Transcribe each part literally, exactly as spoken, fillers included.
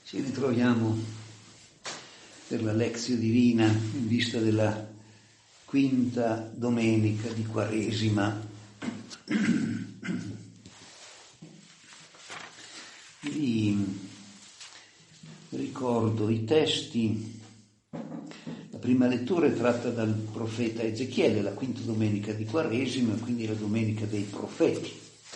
Ci ritroviamo per la Lectio Divina in vista della quinta domenica di Quaresima. Vi ricordo i testi. La prima lettura è tratta dal profeta Ezechiele, la quinta domenica di Quaresima, quindi la domenica dei profeti.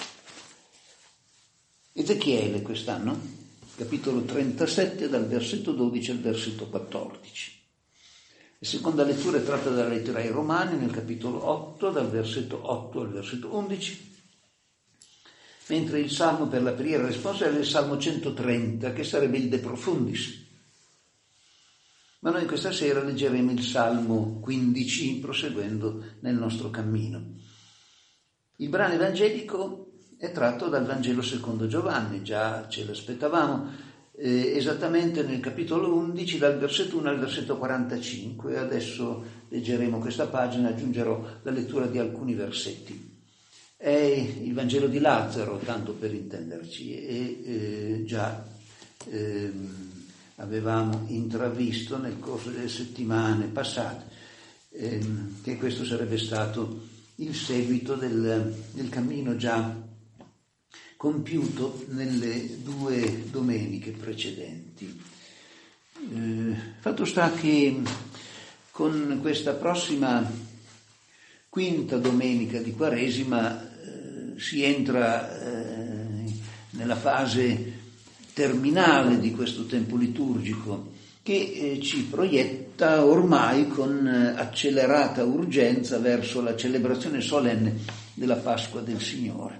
Ezechiele quest'anno, capitolo trentasette, dal versetto dodici al versetto quattordici. La seconda lettura è tratta dalla lettera ai Romani, nel capitolo otto, dal versetto otto al versetto undici, mentre il salmo per la preghiera responsoriale è il salmo centotrenta, che sarebbe il De Profundis. Ma noi questa sera leggeremo il salmo quindici, proseguendo nel nostro cammino. Il brano evangelico è tratto dal Vangelo secondo Giovanni, già ce l'aspettavamo, eh, esattamente nel capitolo undici, dal versetto uno al versetto quarantacinque. Adesso leggeremo questa pagina, aggiungerò la lettura di alcuni versetti. È il Vangelo di Lazzaro, tanto per intenderci, e eh, già eh, avevamo intravisto nel corso delle settimane passate eh, che questo sarebbe stato il seguito del, del cammino già compiuto nelle due domeniche precedenti. Eh, fatto sta che con questa prossima quinta domenica di Quaresima eh, si entra eh, nella fase terminale di questo tempo liturgico che eh, ci proietta ormai con eh, accelerata urgenza verso la celebrazione solenne della Pasqua del Signore.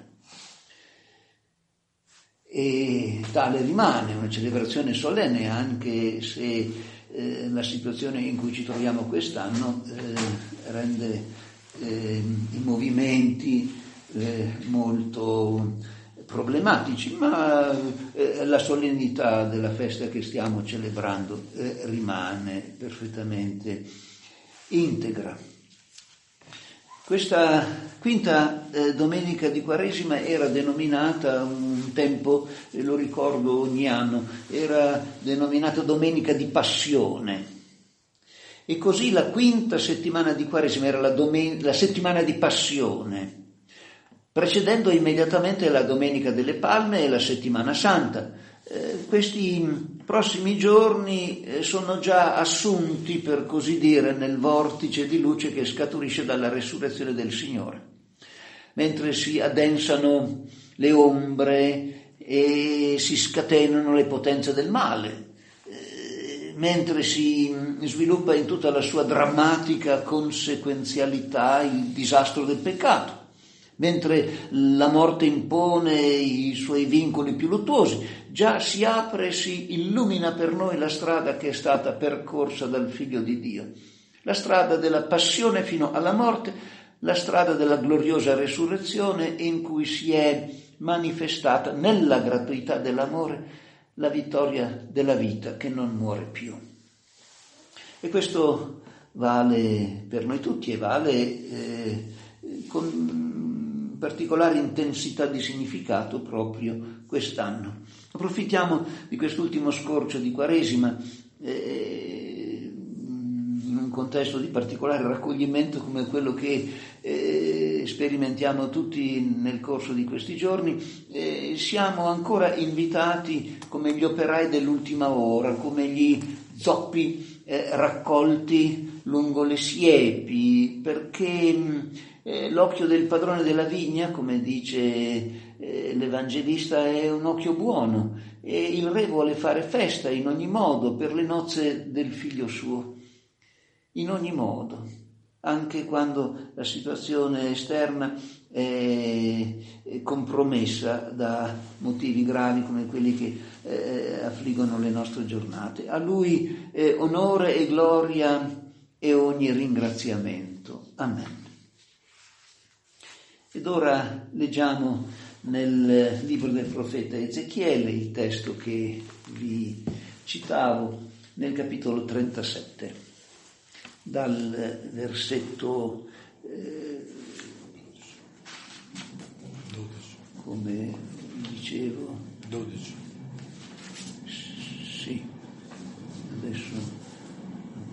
E tale rimane una celebrazione solenne, anche se eh, la situazione in cui ci troviamo quest'anno eh, rende eh, i movimenti eh, molto problematici, ma eh, la solennità della festa che stiamo celebrando eh, rimane perfettamente integra. Questa quinta eh, domenica di Quaresima era denominata un tempo, e lo ricordo ogni anno, era denominata Domenica di Passione. E così la quinta settimana di Quaresima era la, domen- la settimana di Passione, precedendo immediatamente la Domenica delle Palme e la Settimana Santa. Eh, questi prossimi giorni eh, sono già assunti, per così dire, nel vortice di luce che scaturisce dalla resurrezione del Signore. Mentre si addensano le ombre e si scatenano le potenze del male, eh, mentre si sviluppa in tutta la sua drammatica conseguenzialità il disastro del peccato, mentre la morte impone i suoi vincoli più luttuosi, già si apre e si illumina per noi la strada che è stata percorsa dal Figlio di Dio, la strada della passione fino alla morte, la strada della gloriosa resurrezione in cui si è manifestata nella gratuità dell'amore la vittoria della vita che non muore più. E questo vale per noi tutti e vale eh, con particolare intensità di significato proprio quest'anno. Approfittiamo di quest'ultimo scorcio di Quaresima eh, in un contesto di particolare raccoglimento come quello che eh, sperimentiamo tutti nel corso di questi giorni. Eh, siamo ancora invitati come gli operai dell'ultima ora, come gli zoppi eh, raccolti lungo le siepi, perché Eh, l'occhio del padrone della vigna, come dice eh, l'Evangelista, è un occhio buono e il re vuole fare festa in ogni modo per le nozze del figlio suo, in ogni modo, anche quando la situazione esterna è, è compromessa da motivi gravi come quelli che eh, affliggono le nostre giornate. A lui eh, onore e gloria e ogni ringraziamento. Amen. Ed ora leggiamo nel libro del profeta Ezechiele il testo che vi citavo nel capitolo trentasette, dal versetto eh, come dicevo dodici. Sì,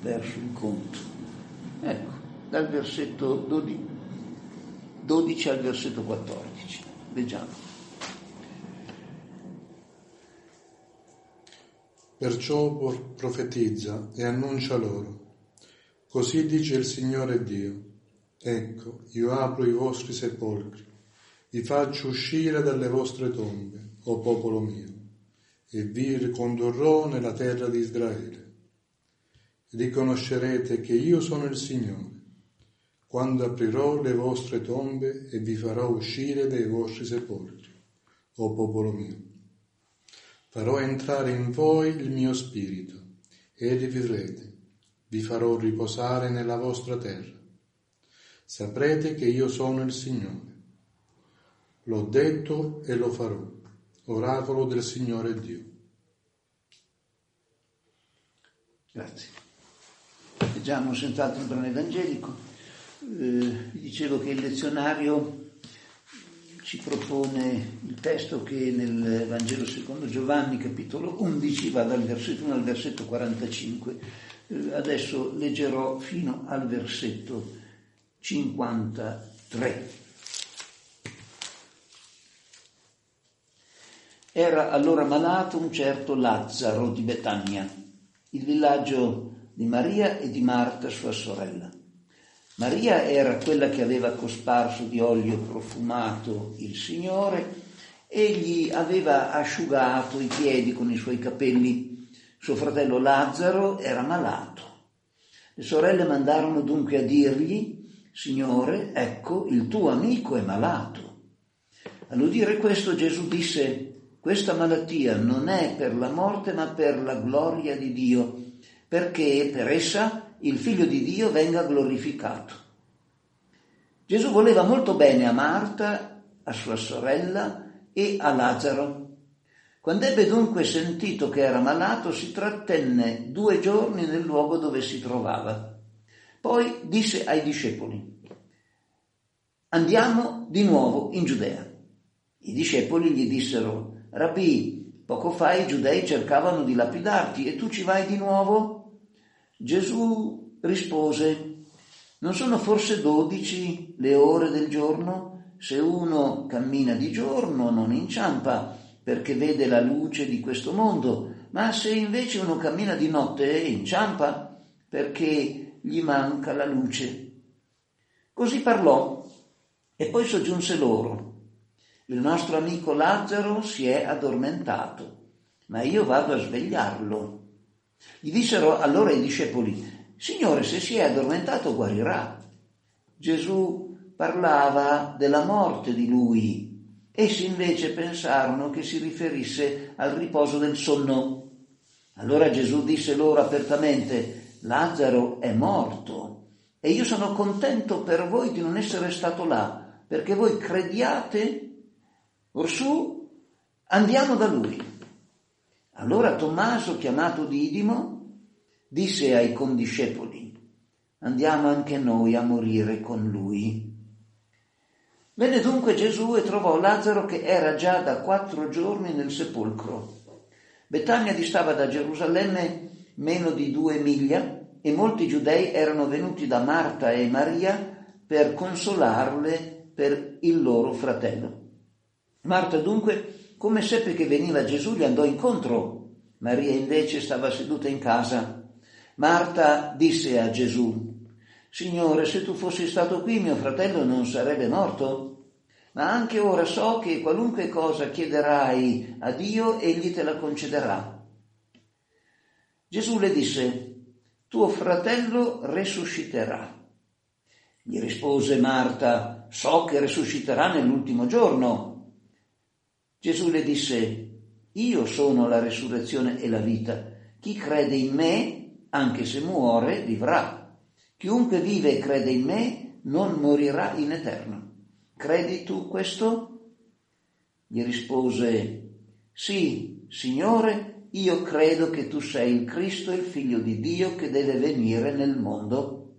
verso il conto. Ecco, dal versetto dodici al versetto quattordici. Leggiamo. Perciò profetizza e annuncia loro. Così dice il Signore Dio. Ecco, io apro i vostri sepolcri, vi faccio uscire dalle vostre tombe, o popolo mio, e vi ricondurrò nella terra di Israele. Riconoscerete che io sono il Signore, quando aprirò le vostre tombe e vi farò uscire dai vostri sepolcri, o popolo mio. Farò entrare in voi il mio spirito, e rivivrete, vi farò riposare nella vostra terra. Saprete che io sono il Signore. L'ho detto e lo farò, oracolo del Signore Dio. Grazie. Leggiamo senz'altro un brano evangelico. Eh, dicevo che il lezionario ci propone il testo che nel Vangelo secondo Giovanni, capitolo undici, va dal versetto uno al versetto quarantacinque. Eh, adesso leggerò fino al versetto cinquantatré. Era allora malato un certo Lazzaro di Betania, il villaggio di Maria e di Marta, sua sorella. Maria era quella che aveva cosparso di olio profumato il Signore e gli aveva asciugato i piedi con i suoi capelli. Suo fratello Lazzaro era malato. Le sorelle mandarono dunque a dirgli: Signore, ecco, il tuo amico è malato. All'udire questo Gesù disse: questa malattia non è per la morte ma per la gloria di Dio, perché per essa il Figlio di Dio venga glorificato. Gesù voleva molto bene a Marta, a sua sorella e a Lazzaro. Quando ebbe dunque sentito che era malato, si trattenne due giorni nel luogo dove si trovava. Poi disse ai discepoli: andiamo di nuovo in Giudea. I discepoli gli dissero: Rabbì, poco fa i giudei cercavano di lapidarti e tu ci vai di nuovo? Gesù rispose: non sono forse dodici le ore del giorno? Se uno cammina di giorno non inciampa, perché vede la luce di questo mondo, ma se invece uno cammina di notte inciampa, perché gli manca la luce. Così parlò e poi soggiunse loro: il nostro amico Lazzaro si è addormentato, ma io vado a svegliarlo. Gli dissero allora i discepoli: Signore, se si è addormentato guarirà. Gesù parlava della morte di lui. Essi invece pensarono che si riferisse al riposo del sonno. Allora Gesù disse loro apertamente: Lazzaro è morto e io sono contento per voi di non essere stato là, perché voi crediate. Orsù, andiamo da lui. Allora Tommaso, chiamato Didimo, disse ai condiscepoli: andiamo anche noi a morire con lui. Venne dunque Gesù e trovò Lazzaro che era già da quattro giorni nel sepolcro. Betania distava da Gerusalemme meno di due miglia e molti giudei erano venuti da Marta e Maria per consolarle per il loro fratello. Marta dunque, come seppe che veniva Gesù, gli andò incontro. Maria invece stava seduta in casa. Marta disse a Gesù: Signore, se tu fossi stato qui, mio fratello non sarebbe morto. Ma anche ora so che qualunque cosa chiederai a Dio, egli te la concederà. Gesù le disse: tuo fratello risusciterà. Gli rispose Marta: so che risusciterà nell'ultimo giorno. Gesù le disse: io sono la resurrezione e la vita. Chi crede in me, anche se muore, vivrà. Chiunque vive e crede in me non morirà in eterno. Credi tu questo? Gli rispose: sì, Signore, io credo che tu sei il Cristo, il Figlio di Dio, che deve venire nel mondo.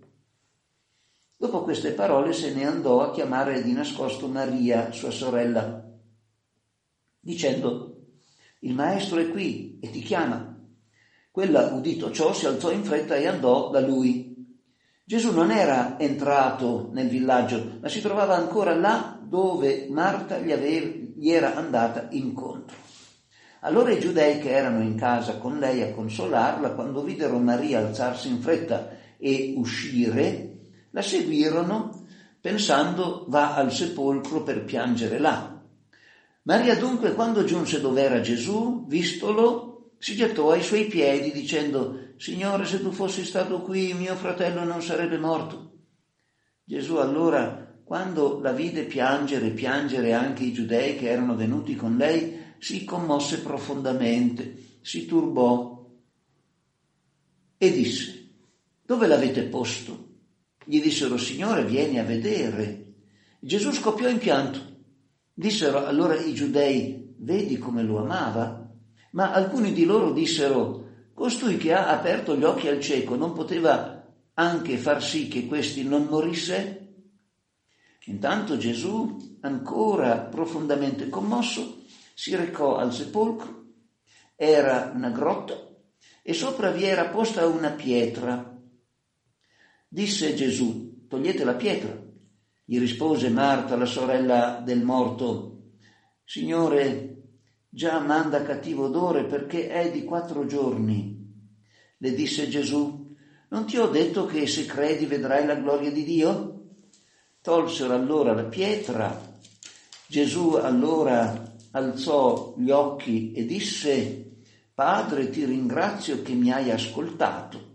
Dopo queste parole se ne andò a chiamare di nascosto Maria, sua sorella, dicendo: il maestro è qui e ti chiama. Quella, udito ciò, si alzò in fretta e andò da lui. Gesù non era entrato nel villaggio, ma si trovava ancora là dove Marta gli, aveva, gli era andata incontro. Allora i giudei che erano in casa con lei a consolarla, quando videro Maria alzarsi in fretta e uscire, la seguirono pensando va al sepolcro per piangere là. Maria dunque, quando giunse dove era Gesù, vistolo, si gettò ai suoi piedi dicendo: Signore, se tu fossi stato qui, mio fratello non sarebbe morto. Gesù allora, quando la vide piangere, piangere anche i giudei che erano venuti con lei, si commosse profondamente, si turbò e disse: dove l'avete posto? Gli dissero: Signore, vieni a vedere. Gesù scoppiò in pianto. Dissero allora i giudei: vedi come lo amava? Ma alcuni di loro dissero: costui che ha aperto gli occhi al cieco non poteva anche far sì che questi non morisse? Intanto Gesù, ancora profondamente commosso, si recò al sepolcro. Era una grotta e sopra vi era posta una pietra. Disse Gesù: togliete la pietra. Gli rispose Marta, la sorella del morto: Signore, già manda cattivo odore perché è di quattro giorni. Le disse Gesù: non ti ho detto che se credi vedrai la gloria di Dio? Tolsero allora la pietra. Gesù allora alzò gli occhi e disse: Padre, ti ringrazio che mi hai ascoltato.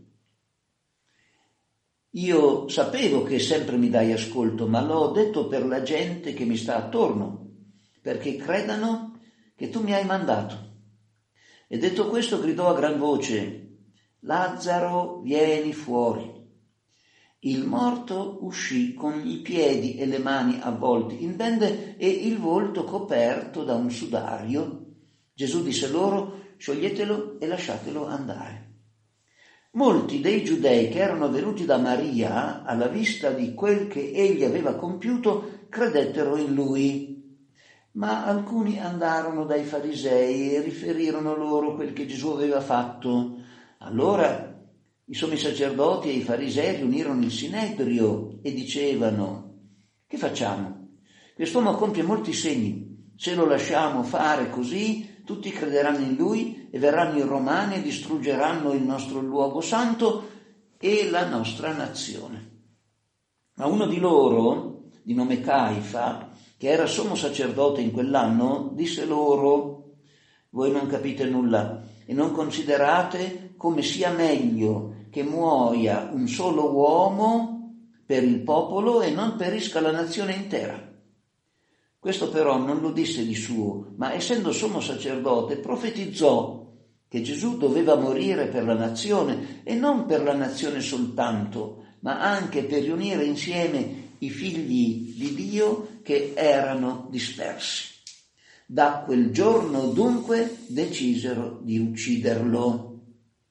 Io sapevo che sempre mi dai ascolto, ma l'ho detto per la gente che mi sta attorno, perché credano che tu mi hai mandato. E detto questo gridò a gran voce: Lazzaro, vieni fuori. Il morto uscì con i piedi e le mani avvolti in bende e il volto coperto da un sudario. Gesù disse loro: scioglietelo e lasciatelo andare. Molti dei giudei che erano venuti da Maria alla vista di quel che egli aveva compiuto credettero in lui. Ma alcuni andarono dai farisei e riferirono loro quel che Gesù aveva fatto. Allora i sommi sacerdoti e i farisei riunirono il sinedrio e dicevano: che facciamo? Quest'uomo compie molti segni. Se lo lasciamo fare così, tutti crederanno in lui e verranno i romani e distruggeranno il nostro luogo santo e la nostra nazione. Ma uno di loro, di nome Caifa, che era sommo sacerdote in quell'anno, disse loro: voi non capite nulla e non considerate come sia meglio che muoia un solo uomo per il popolo e non perisca la nazione intera. Questo però non lo disse di suo, ma essendo sommo sacerdote profetizzò che Gesù doveva morire per la nazione, e non per la nazione soltanto, ma anche per riunire insieme i figli di Dio che erano dispersi. Da quel giorno dunque decisero di ucciderlo.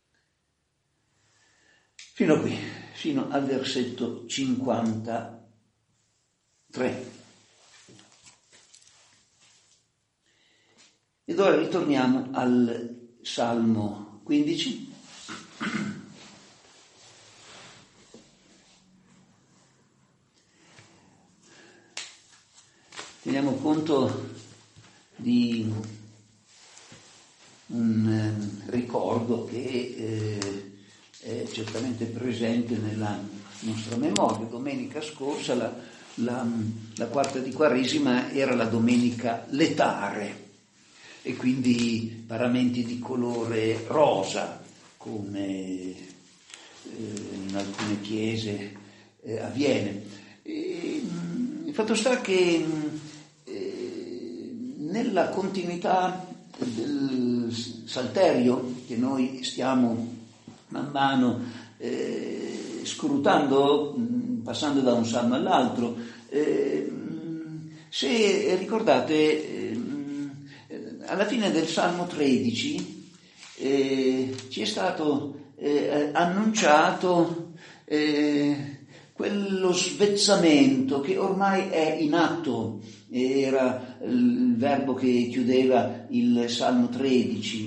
Fino qui, fino al versetto cinquantatré. Ed ora ritorniamo al Salmo quindici. Teniamo conto di un eh, ricordo che eh, è certamente presente nella nostra memoria. Domenica scorsa la, la, la quarta di Quaresima era la domenica letare, e quindi paramenti di colore rosa, come eh, in alcune chiese eh, avviene. E, il fatto sta che eh, nella continuità del salterio che noi stiamo man mano eh, scrutando, passando da un salmo all'altro, eh, se ricordate, alla fine del Salmo tredici eh, ci è stato eh, annunciato eh, quello svezzamento che ormai è in atto. Era il verbo che chiudeva il Salmo tredici,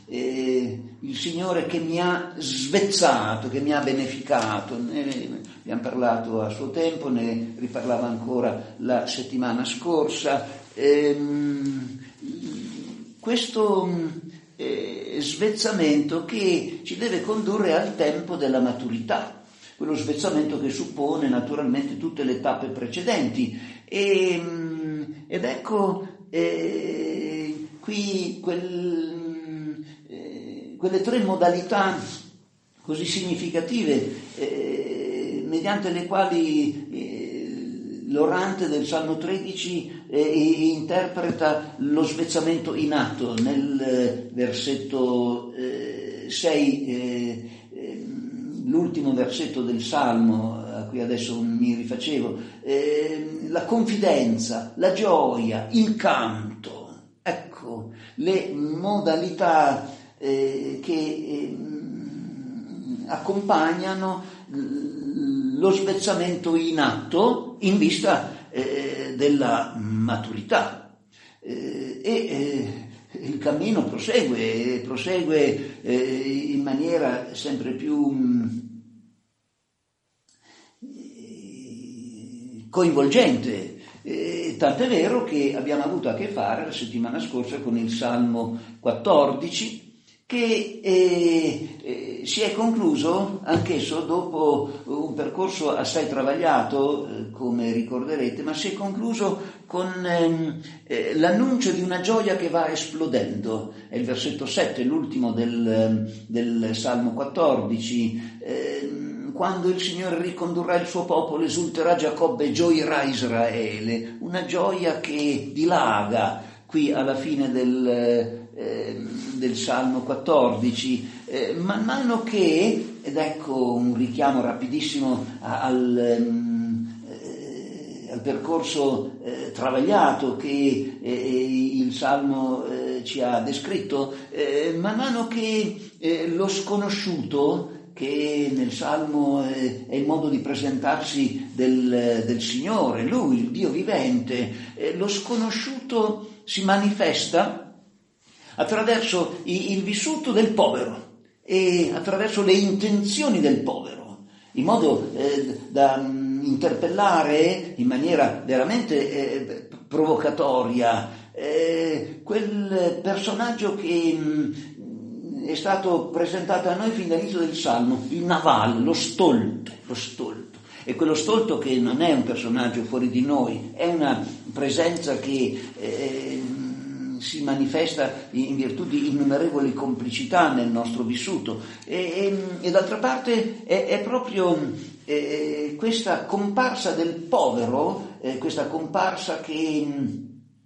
eh, il Signore che mi ha svezzato, che mi ha beneficato. Ne abbiamo parlato a suo tempo, ne riparlava ancora la settimana scorsa. Ehm, questo eh, svezzamento che ci deve condurre al tempo della maturità, quello svezzamento che suppone naturalmente tutte le tappe precedenti. E, ed ecco eh, qui quel, eh, quelle tre modalità così significative eh, mediante le quali eh, l'orante del Salmo tredici eh, interpreta lo svezzamento in atto nel eh, versetto eh, sei, eh, eh, l'ultimo versetto del Salmo a cui adesso mi rifacevo, eh, la confidenza, la gioia, il canto, ecco le modalità eh, che eh, accompagnano lo svezzamento in atto in vista eh, della maturità eh, e eh, il cammino prosegue, prosegue eh, in maniera sempre più mh, coinvolgente, eh, tant'è vero che abbiamo avuto a che fare la settimana scorsa con il Salmo quattordici che eh, eh, si è concluso anch'esso dopo un percorso assai travagliato, eh, come ricorderete, ma si è concluso con ehm, eh, l'annuncio di una gioia che va esplodendo. È il versetto sette, l'ultimo del, del Salmo quattordici, eh, quando il Signore ricondurrà il suo popolo, esulterà Giacobbe e gioirà Israele, una gioia che dilaga qui alla fine del, eh, del Salmo quattordici, eh, man mano che, ed ecco un richiamo rapidissimo al, eh, al percorso eh, travagliato che eh, il Salmo eh, ci ha descritto, eh, man mano che eh, lo sconosciuto, che nel Salmo è il modo di presentarsi del, del Signore, Lui, il Dio vivente, lo sconosciuto si manifesta attraverso il vissuto del povero e attraverso le intenzioni del povero, in modo eh, da interpellare in maniera veramente eh, provocatoria eh, quel personaggio che mh, è stato presentato a noi fin dall'inizio del Salmo, il Naval, lo stolto, lo stolto. E quello stolto che non è un personaggio fuori di noi, è una presenza che eh, si manifesta in virtù di innumerevoli complicità nel nostro vissuto. E, e, e d'altra parte è, è proprio eh, questa comparsa del povero, eh, questa comparsa che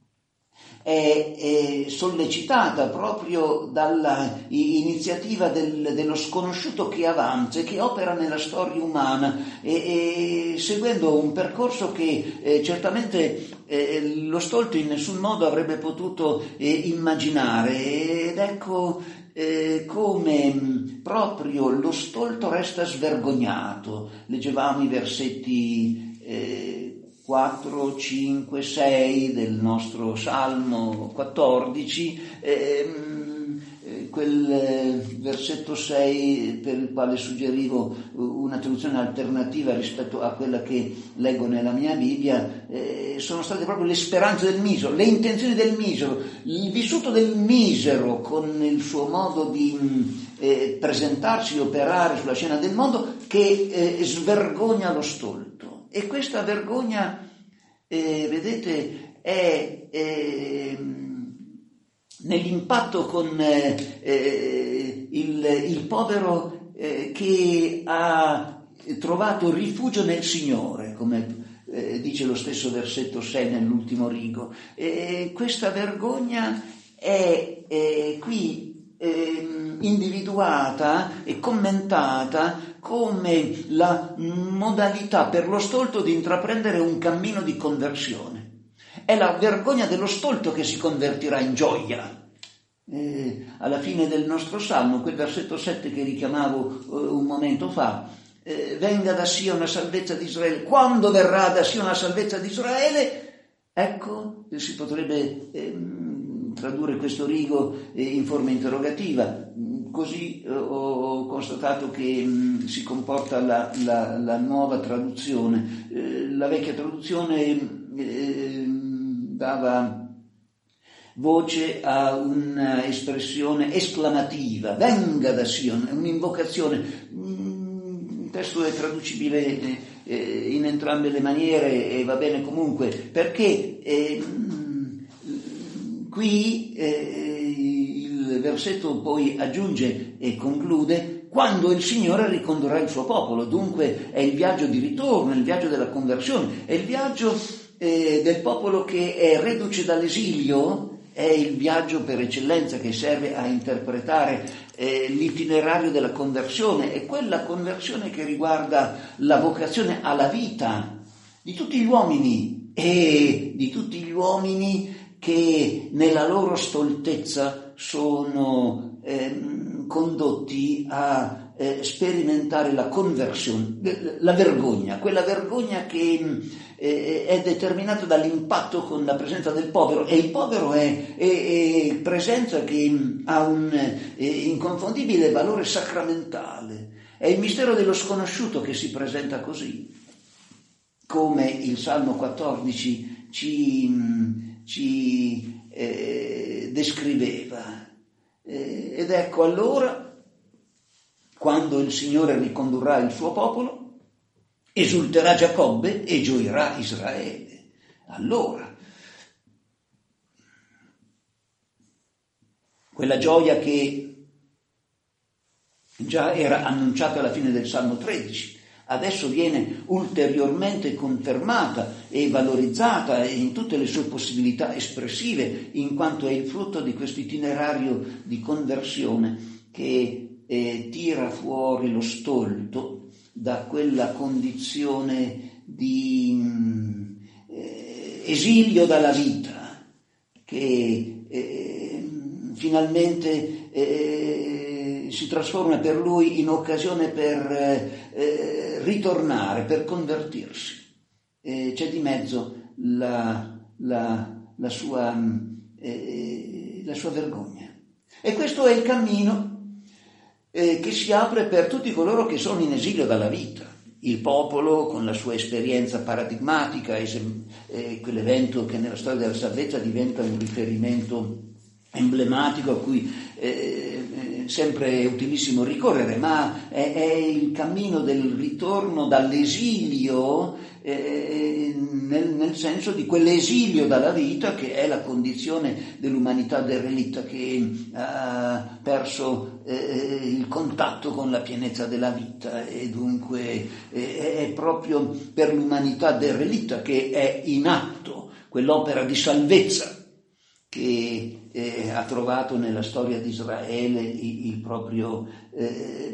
È, è sollecitata proprio dalla iniziativa del, dello sconosciuto che avanza e che opera nella storia umana e, e seguendo un percorso che eh, certamente eh, lo stolto in nessun modo avrebbe potuto eh, immaginare. Ed ecco eh, come proprio lo stolto resta svergognato. Leggevamo i versetti eh, quattro, cinque, sei del nostro Salmo quattordici, ehm, quel versetto sei per il quale suggerivo una traduzione alternativa rispetto a quella che leggo nella mia Bibbia, eh, sono state proprio le speranze del misero, le intenzioni del misero, il vissuto del misero con il suo modo di eh, presentarsi e operare sulla scena del mondo che eh, svergogna lo stolto. E questa vergogna, eh, vedete, è eh, nell'impatto con eh, il, il povero eh, che ha trovato rifugio nel Signore, come eh, dice lo stesso versetto sei nell'ultimo rigo. E questa vergogna è, è qui eh, individuata e commentata come la modalità per lo stolto di intraprendere un cammino di conversione. È la vergogna dello stolto che si convertirà in gioia. Eh, alla fine del nostro Salmo, quel versetto sette che richiamavo eh, un momento fa, eh, venga da Sion la salvezza di Israele. Quando verrà da Sion la salvezza di Israele? Ecco, si potrebbe eh, tradurre questo rigo eh, in forma interrogativa. Così eh, ho constatato che mh, si comporta la, la, la nuova traduzione. Eh, la vecchia traduzione eh, dava voce a un'espressione esclamativa, venga da Sion, un'invocazione. Il testo è traducibile eh, in entrambe le maniere e va bene comunque, perché eh, qui eh, il versetto poi aggiunge e conclude: quando il Signore ricondurrà il suo popolo. Dunque è il viaggio di ritorno, è il viaggio della conversione, è il viaggio eh, del popolo che è reduce dall'esilio. È il viaggio per eccellenza che serve a interpretare eh, l'itinerario della conversione, è quella conversione che riguarda la vocazione alla vita di tutti gli uomini e di tutti gli uomini che nella loro stoltezza sono eh, condotti a eh, sperimentare la conversione, la vergogna, quella vergogna che eh, è determinata dall'impatto con la presenza del povero, e il povero è, è, è presenza che ha un è, inconfondibile valore sacramentale, è il mistero dello sconosciuto che si presenta così, come il Salmo quattordici ci, ci eh, descriveva. Eh, ed ecco allora, quando il Signore ricondurrà il suo popolo, esulterà Giacobbe e gioirà Israele. Allora, quella gioia che già era annunciata alla fine del Salmo tredici, adesso viene ulteriormente confermata e valorizzata in tutte le sue possibilità espressive, in quanto è il frutto di questo itinerario di conversione che eh, tira fuori lo stolto da quella condizione di eh, esilio dalla vita, che eh, finalmente eh, si trasforma per lui in occasione per eh, ritornare, per convertirsi. Eh, c'è di mezzo la, la, la, sua, eh, la sua vergogna. E questo è il cammino Eh, che si apre per tutti coloro che sono in esilio dalla vita. Il popolo, con la sua esperienza paradigmatica, esem- eh, quell'evento che nella storia della salvezza diventa un riferimento emblematico a cui eh, eh, sempre è utilissimo ricorrere, ma è, è il cammino del ritorno dall'esilio eh, nel, nel senso di quell'esilio dalla vita che è la condizione dell'umanità derelitta, che ha perso eh, il contatto con la pienezza della vita, e dunque eh, è proprio per l'umanità derelitta che è in atto quell'opera di salvezza che eh, ha trovato nella storia di Israele il, il proprio eh,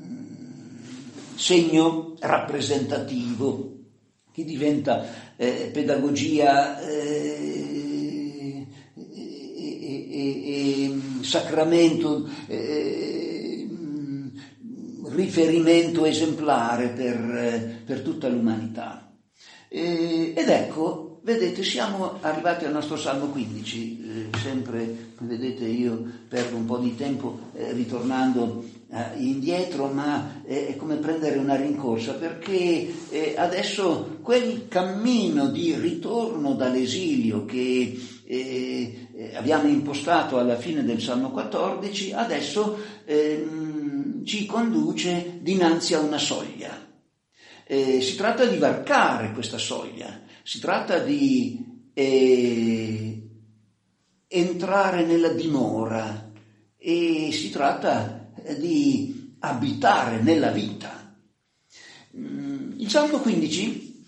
segno rappresentativo, che diventa eh, pedagogia eh, e, e, e sacramento, eh, riferimento esemplare per, per tutta l'umanità. Eh, ed ecco, vedete, siamo arrivati al nostro Salmo quindici, eh, sempre, vedete, io perdo un po' di tempo eh, ritornando eh, indietro, ma eh, è come prendere una rincorsa, perché eh, adesso quel cammino di ritorno dall'esilio che eh, eh, abbiamo impostato alla fine del Salmo quattordici, adesso eh, ci conduce dinanzi a una soglia. Eh, si tratta di varcare questa soglia, si tratta di eh, entrare nella dimora, e si tratta di abitare nella vita. Il Salmo quindici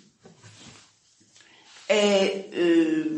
è eh,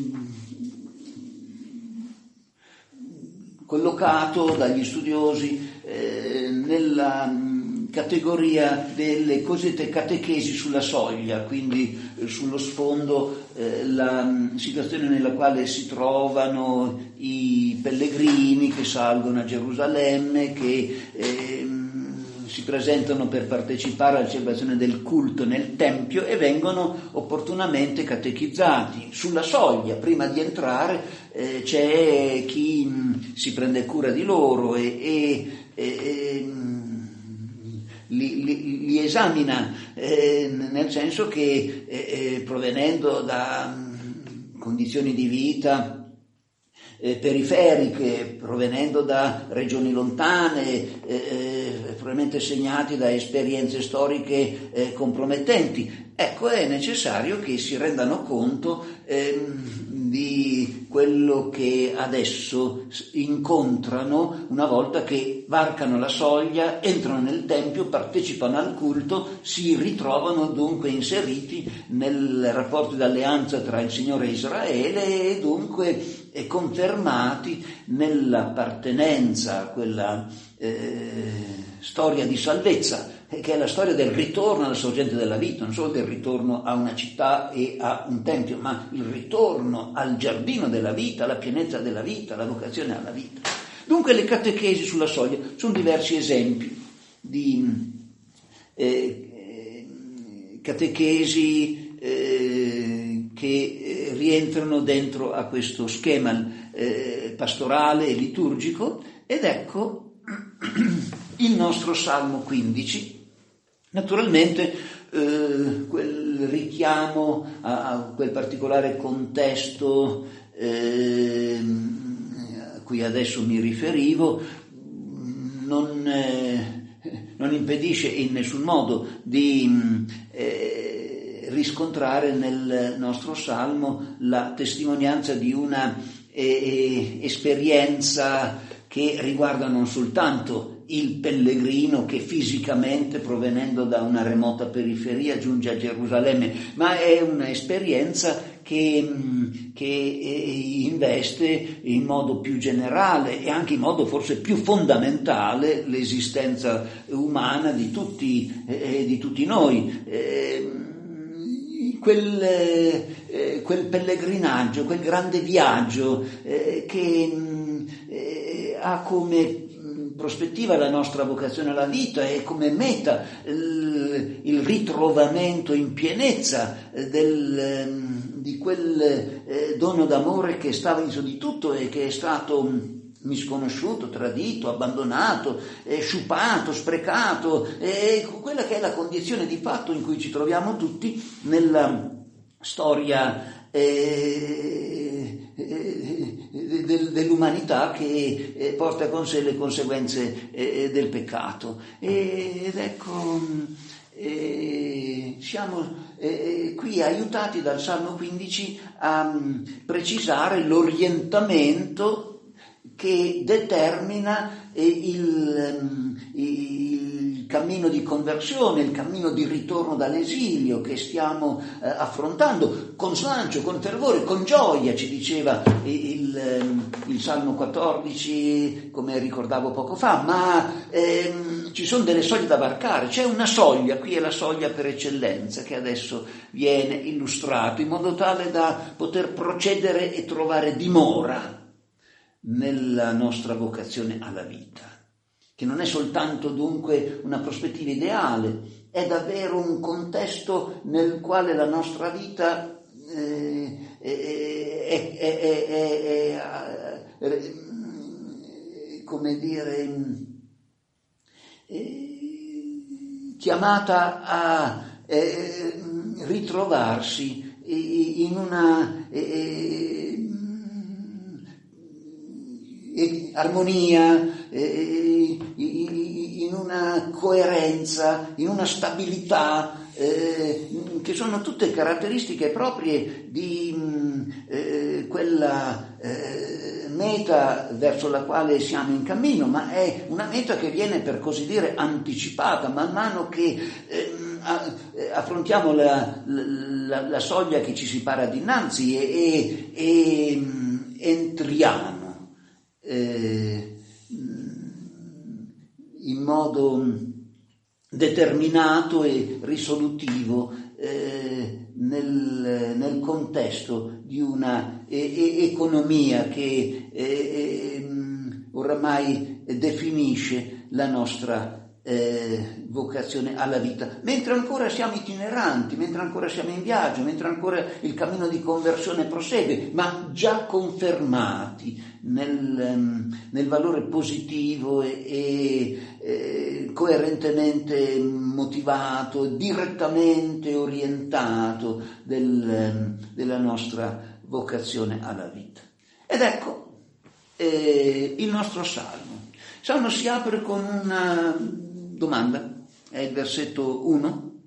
collocato dagli studiosi eh, nella categoria delle cosiddette catechesi sulla soglia, quindi eh, sullo sfondo eh, la mh, situazione nella quale si trovano i pellegrini che salgono a Gerusalemme, che eh, si presentano per partecipare alla celebrazione del culto nel Tempio e vengono opportunamente catechizzati. Sulla soglia, prima di entrare, eh, c'è chi mh, si prende cura di loro e, e, e Li, li, li esamina, eh, nel senso che eh, provenendo da mh, condizioni di vita eh, periferiche, provenendo da regioni lontane, eh, probabilmente segnati da esperienze storiche eh, compromettenti, ecco, è necessario che si rendano conto eh, di quello che adesso incontrano una volta che varcano la soglia, entrano nel Tempio, partecipano al culto, si ritrovano dunque inseriti nel rapporto d'alleanza tra il Signore e Israele e dunque confermati nell'appartenenza a quella eh, storia di salvezza, che è la storia del ritorno alla sorgente della vita, non solo del ritorno a una città e a un tempio, ma il ritorno al giardino della vita, alla pienezza della vita, alla vocazione alla vita. Dunque le catechesi sulla soglia sono diversi esempi di eh, catechesi eh, che rientrano dentro a questo schema eh, pastorale e liturgico, ed ecco il nostro Salmo quindici. Naturalmente eh, quel richiamo a, a quel particolare contesto eh, a cui adesso mi riferivo non, eh, non impedisce in nessun modo di eh, riscontrare nel nostro Salmo la testimonianza di una eh, esperienza che riguarda non soltanto il pellegrino che fisicamente, provenendo da una remota periferia, giunge a Gerusalemme, ma è un'esperienza che, che investe in modo più generale e anche in modo forse più fondamentale l'esistenza umana di tutti, eh, di tutti noi. Eh, quel, eh, quel pellegrinaggio, quel grande viaggio eh, che eh, ha come prospettiva la nostra vocazione alla vita e come meta il, il ritrovamento in pienezza del, di quel eh, dono d'amore che stava in su di tutto e che è stato misconosciuto, tradito, abbandonato, eh, sciupato, sprecato, e quella che è la condizione di fatto in cui ci troviamo tutti nella storia eh, eh, del, dell'umanità che eh, porta con sé le conseguenze eh, del peccato. Ed ecco, eh, siamo eh, qui aiutati dal Salmo quindici a um, precisare l'orientamento che determina eh, il, um, il cammino di conversione, il cammino di ritorno dall'esilio che stiamo eh, affrontando con slancio, con fervore, con gioia, ci diceva il, il Salmo quattordici, come ricordavo poco fa, ma ehm, ci sono delle soglie da varcare, c'è una soglia, qui è la soglia per eccellenza che adesso viene illustrato in modo tale da poter procedere e trovare dimora nella nostra vocazione alla vita, che non è soltanto dunque una prospettiva ideale, è davvero un contesto nel quale la nostra vita eh, è, è, è, è, è, è come dire è chiamata a eh, ritrovarsi in una eh, armonia, eh, in una coerenza, in una stabilità, eh, che sono tutte caratteristiche proprie di eh, quella eh, meta verso la quale siamo in cammino, ma è una meta che viene, per così dire, anticipata man mano che eh, affrontiamo la, la, la soglia che ci si para dinanzi e, e, e entriamo Eh, in modo determinato e risolutivo eh, nel, nel contesto di una e, e, economia che eh, oramai definisce la nostra eh, vocazione alla vita, mentre ancora siamo itineranti, mentre ancora siamo in viaggio, mentre ancora il cammino di conversione prosegue, ma già confermati nel, nel valore positivo e, e eh, coerentemente motivato, direttamente orientato del, della nostra vocazione alla vita. Ed ecco eh, il nostro salmo. Il salmo si apre con una domanda, è il versetto uno,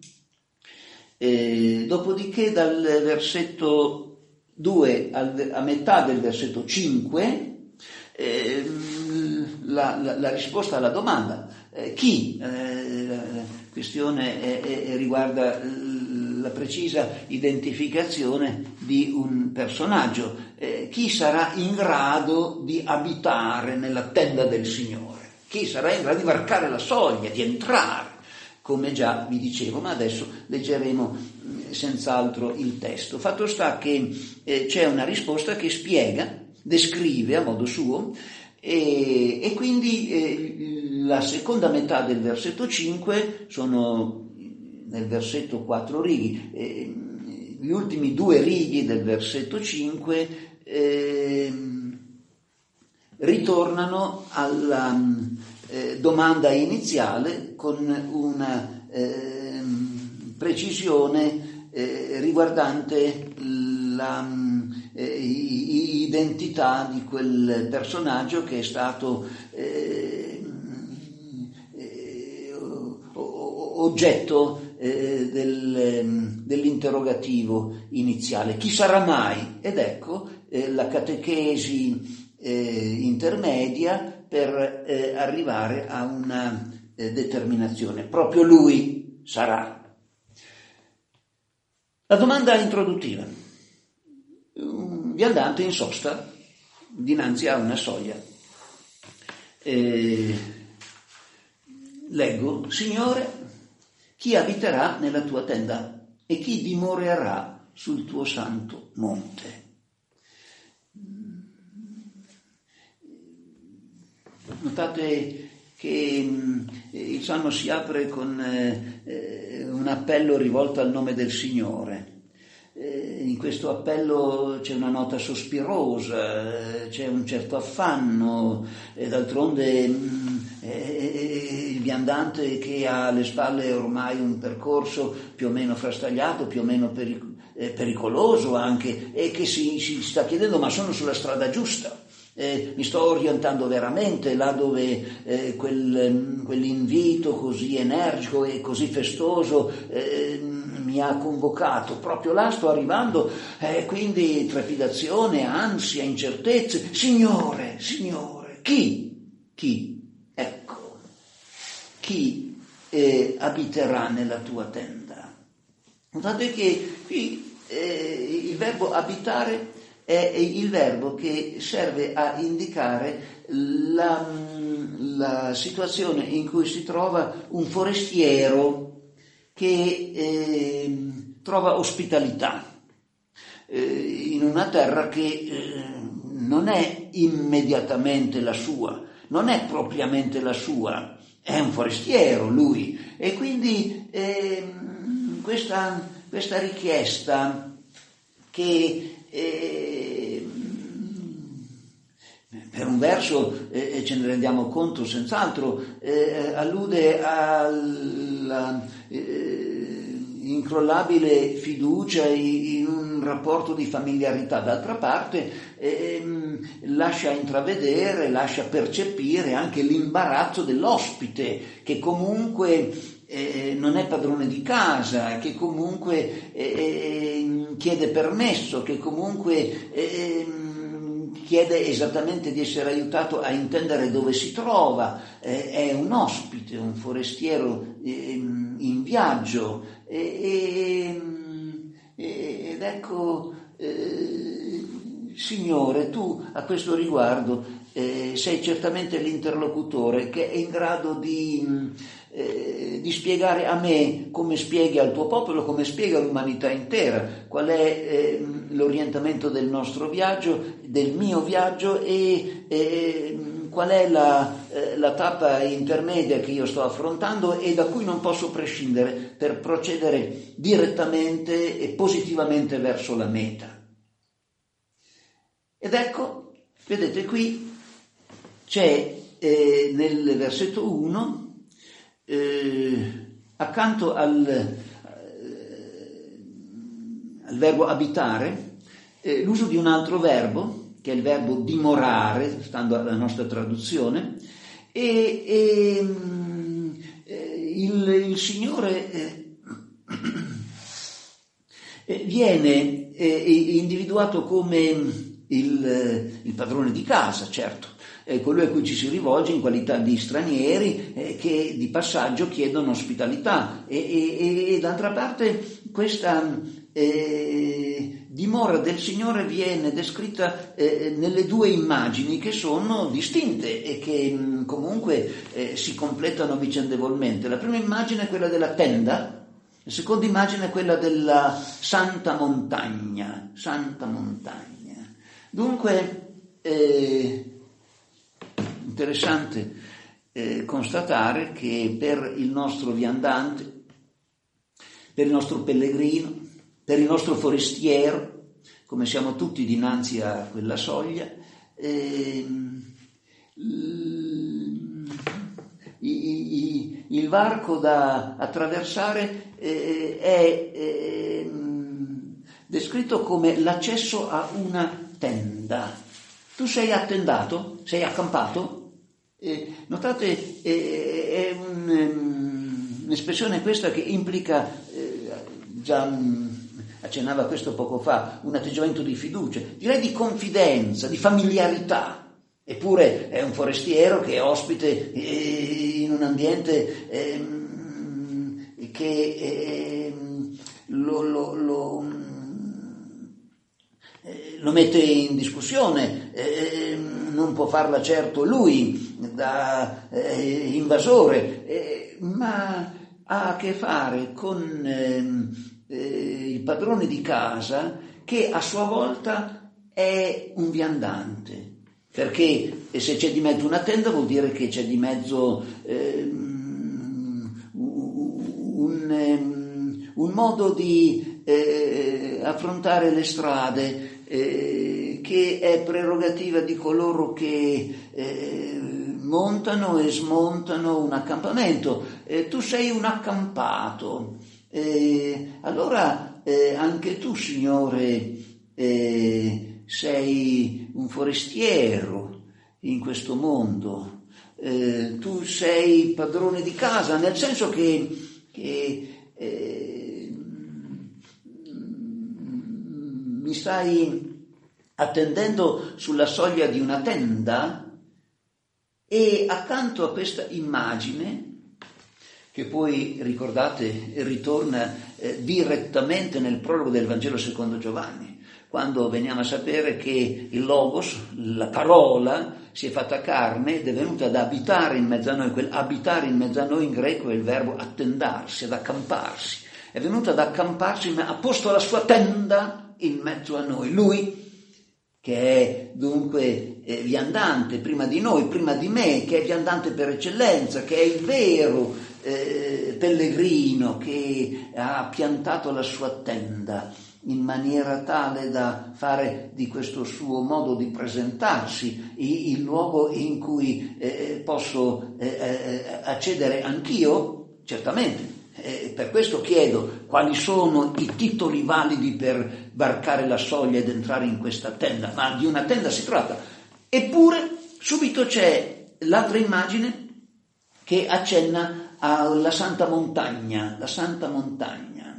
e dopodiché dal versetto due al, a metà del versetto cinque eh, la, la, la risposta alla domanda eh, chi? Eh, la, la questione è, è, riguarda la precisa identificazione di un personaggio, eh, chi sarà in grado di abitare nella tenda del Signore? Chi sarà in grado di varcare la soglia, di entrare, come già vi dicevo, ma adesso leggeremo senz'altro il testo. Fatto sta che eh, c'è una risposta che spiega, descrive a modo suo, e, e quindi eh, la seconda metà del versetto cinque sono nel versetto quattro righe, eh, gli ultimi due righe del versetto cinque eh, ritornano alla eh, domanda iniziale con una eh, precisione eh, riguardante la eh, identità di quel personaggio che è stato eh, eh, oggetto eh, del, dell'interrogativo iniziale. Chi sarà mai? Ed ecco eh, la catechesi Eh, intermedia per eh, arrivare a una eh, determinazione. Proprio lui sarà. La domanda introduttiva. Un viandante in sosta dinanzi a una soglia. Eh, leggo: Signore, chi abiterà nella tua tenda e chi dimorerà sul tuo santo monte? Notate che mh, il Salmo si apre con eh, un appello rivolto al nome del Signore. Eh, in questo appello c'è una nota sospirosa, eh, c'è un certo affanno, e d'altronde mh, eh, il viandante che ha alle spalle ormai un percorso più o meno frastagliato, più o meno peric- eh, pericoloso anche, e che si, si sta chiedendo: ma sono sulla strada giusta? Eh, mi sto orientando veramente là dove eh, quel, quell'invito così energico e così festoso eh, mi ha convocato? Proprio là sto arrivando, eh, quindi trepidazione, ansia, incertezze. Signore, Signore, chi? Chi? Ecco, chi eh, abiterà nella tua tenda? Notate che qui eh, il verbo abitare è il verbo che serve a indicare la, la situazione in cui si trova un forestiero che eh, trova ospitalità eh, in una terra che eh, non è immediatamente la sua, non è propriamente la sua, è un forestiero lui, e quindi eh, questa, questa richiesta che E, per un verso eh, ce ne rendiamo conto senz'altro, eh, allude alla eh, incrollabile fiducia in un rapporto di familiarità, d'altra parte eh, lascia intravedere, lascia percepire anche l'imbarazzo dell'ospite che comunque Eh, non è padrone di casa, che comunque eh, chiede permesso, che comunque eh, chiede esattamente di essere aiutato a intendere dove si trova, eh, è un ospite, un forestiero eh, in viaggio, eh, eh, ed ecco, eh, Signore, tu a questo riguardo eh, sei certamente l'interlocutore che è in grado di Eh, di spiegare a me, come spieghi al tuo popolo, come spiega l'umanità intera, qual è eh, l'orientamento del nostro viaggio, del mio viaggio, e eh, qual è la, eh, la tappa intermedia che io sto affrontando e da cui non posso prescindere per procedere direttamente e positivamente verso la meta. Ed ecco, vedete qui c'è eh, nel versetto uno, eh, accanto al, eh, al verbo abitare, eh, l'uso di un altro verbo, che è il verbo dimorare, stando alla nostra traduzione, e, e eh, il, il Signore eh, viene eh, individuato come il, il padrone di casa, certo, è colui a cui ci si rivolge in qualità di stranieri eh, che di passaggio chiedono ospitalità e, e, e d'altra parte questa eh, dimora del Signore viene descritta eh, nelle due immagini che sono distinte e che mh, comunque eh, si completano vicendevolmente. La prima immagine è quella della tenda, la seconda immagine è quella della santa montagna, santa montagna. Dunque, eh, interessante eh, constatare che per il nostro viandante, per il nostro pellegrino, per il nostro forestiero, come siamo tutti dinanzi a quella soglia, eh, il, il, il varco da attraversare eh, è eh, descritto come l'accesso a una tenda. Tu sei attendato? Sei accampato? Eh, notate, eh, è un, um, un'espressione questa che implica, eh, già um, accennava questo poco fa, un atteggiamento di fiducia, direi di confidenza, di familiarità. Eppure è un forestiero che è ospite eh, in un ambiente eh, che eh, lo, lo, lo lo mette in discussione, eh, non può farla certo lui da eh, invasore, eh, ma ha a che fare con eh, eh, il padrone di casa che a sua volta è un viandante, perché se c'è di mezzo una tenda vuol dire che c'è di mezzo eh, un, um, un modo di eh, affrontare le strade Eh, che è prerogativa di coloro che eh, montano e smontano un accampamento. Eh, tu sei un accampato, eh, allora eh, anche tu, Signore, eh, sei un forestiero in questo mondo. Eh, tu sei padrone di casa, nel senso che, che eh, mi stai attendendo sulla soglia di una tenda e accanto a questa immagine, che poi ricordate ritorna eh, direttamente nel prologo del Vangelo secondo Giovanni, quando veniamo a sapere che il Logos, la parola, si è fatta carne ed è venuta ad abitare in mezzo a noi. Quel abitare in mezzo a noi in greco è il verbo attendarsi, ad accamparsi. È venuto ad accamparsi, ha posto la sua tenda in mezzo a noi. Lui, che è dunque eh, viandante prima di noi, prima di me, che è viandante per eccellenza, che è il vero eh, pellegrino, che ha piantato la sua tenda in maniera tale da fare di questo suo modo di presentarsi il, il luogo in cui eh, posso eh, eh, accedere anch'io, certamente. Eh, per questo chiedo quali sono i titoli validi per varcare la soglia ed entrare in questa tenda, ma di una tenda si tratta. Eppure subito c'è l'altra immagine che accenna alla Santa Montagna, la Santa Montagna.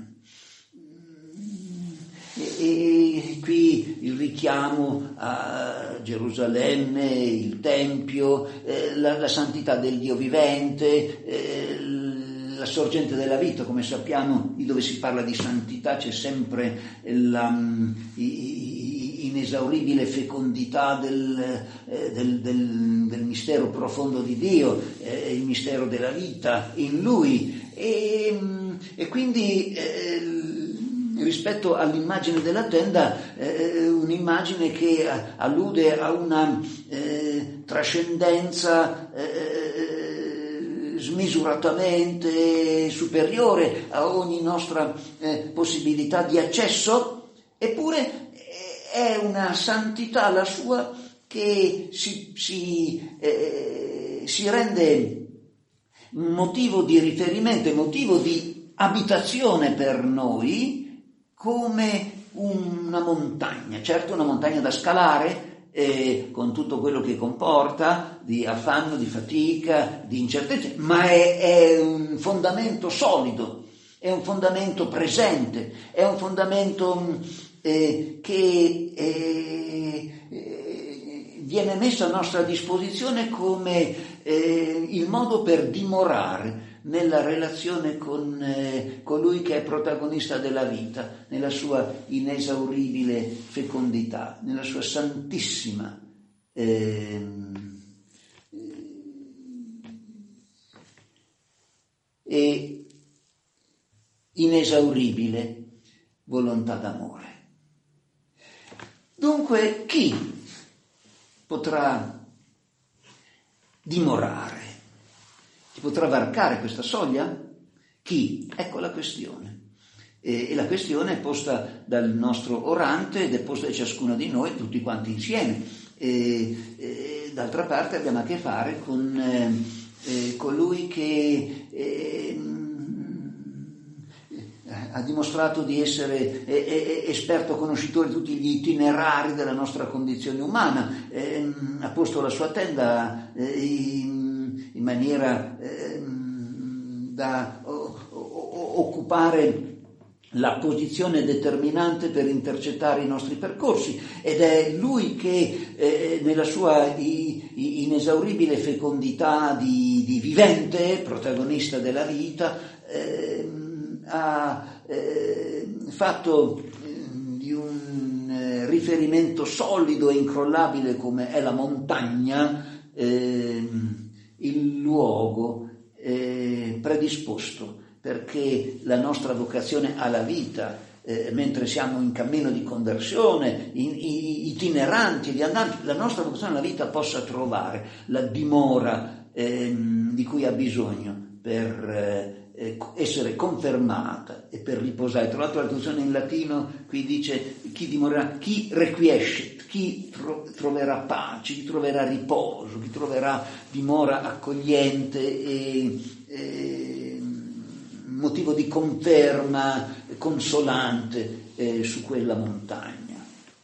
E, e qui il richiamo a Gerusalemme, il Tempio, eh, la, la santità del Dio vivente, eh, la sorgente della vita. Come sappiamo, dove si parla di santità c'è sempre la inesauribile fecondità del, del, del, del mistero profondo di Dio, eh, il mistero della vita in Lui. E, e quindi eh, rispetto all'immagine della tenda, eh, un'immagine che allude a una eh, trascendenza eh, smisuratamente superiore a ogni nostra eh, possibilità di accesso, eppure è una santità la sua che si, si, eh, si rende motivo di riferimento e motivo di abitazione per noi, come una montagna, certo una montagna da scalare, eh, con tutto quello che comporta di affanno, di fatica, di incertezze, ma è, è un fondamento solido, è un fondamento presente, è un fondamento eh, che eh, eh, viene messo a nostra disposizione come eh, il modo per dimorare nella relazione con eh, colui che è protagonista della vita, nella sua inesauribile fecondità, nella sua santissima eh, e inesauribile volontà d'amore. Dunque, chi potrà dimorare? Chi potrà varcare questa soglia? Chi? Ecco la questione. E, e la questione è posta dal nostro orante ed è posta da ciascuno di noi, tutti quanti insieme. E, e, d'altra parte abbiamo a che fare con eh, eh, colui che eh, ha dimostrato di essere eh, eh, esperto conoscitore di tutti gli itinerari della nostra condizione umana, eh, ha posto la sua tenda eh, in, in maniera eh, da o, o, occupare la posizione determinante per intercettare i nostri percorsi, ed è lui che eh, nella sua i, i, inesauribile fecondità di, di vivente, protagonista della vita, eh, ha eh, fatto eh, di un eh, riferimento solido e incrollabile come è la montagna eh, il luogo eh, predisposto perché la nostra vocazione alla vita, eh, mentre siamo in cammino di conversione, in, in, itineranti, viandanti, la nostra vocazione alla vita possa trovare la dimora eh, di cui ha bisogno per eh, essere confermata e per riposare. Tra l'altro la traduzione in latino qui dice chi dimorerà, chi requiescet, chi tro- troverà pace, chi troverà riposo, chi troverà dimora accogliente e, e motivo di conferma consolante eh, su quella montagna.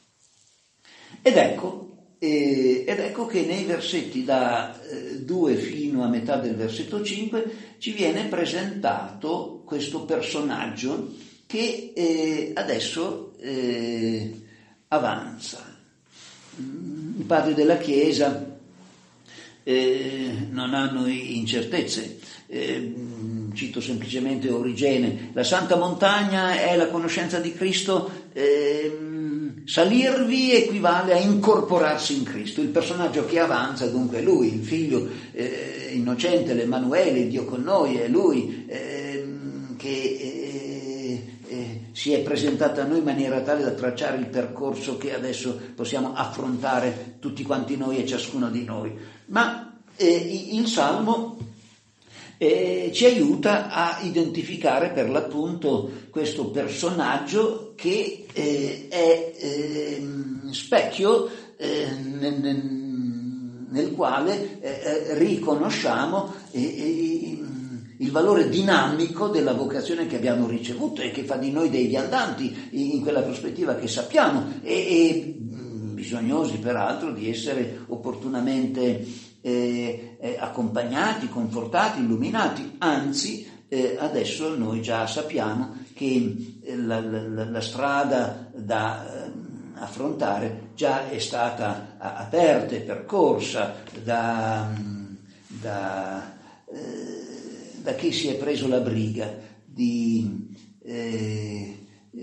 Ed ecco Eh, ed ecco che nei versetti da eh, due fino a metà del versetto cinque ci viene presentato questo personaggio che eh, adesso eh, avanza. I padri della Chiesa eh, non hanno incertezze. Eh, cito semplicemente Origene: la Santa Montagna è la conoscenza di Cristo. eh, Salirvi equivale a incorporarsi in Cristo. Il personaggio che avanza dunque è lui, il figlio eh, innocente, l'Emanuele, il Dio con noi, è lui eh, che eh, eh, si è presentato a noi in maniera tale da tracciare il percorso che adesso possiamo affrontare tutti quanti noi e ciascuno di noi. Ma eh, il Salmo eh, ci aiuta a identificare per l'appunto questo personaggio che eh, è eh, specchio eh, nel, nel quale eh, riconosciamo eh, eh, il valore dinamico della vocazione che abbiamo ricevuto e che fa di noi dei viandanti in quella prospettiva che sappiamo e, e bisognosi peraltro di essere opportunamente eh, eh, accompagnati, confortati, illuminati. Anzi, eh, adesso noi già sappiamo che la, la, la strada da eh, affrontare già è stata aperta e percorsa da, da, eh, da chi si è preso la briga di eh,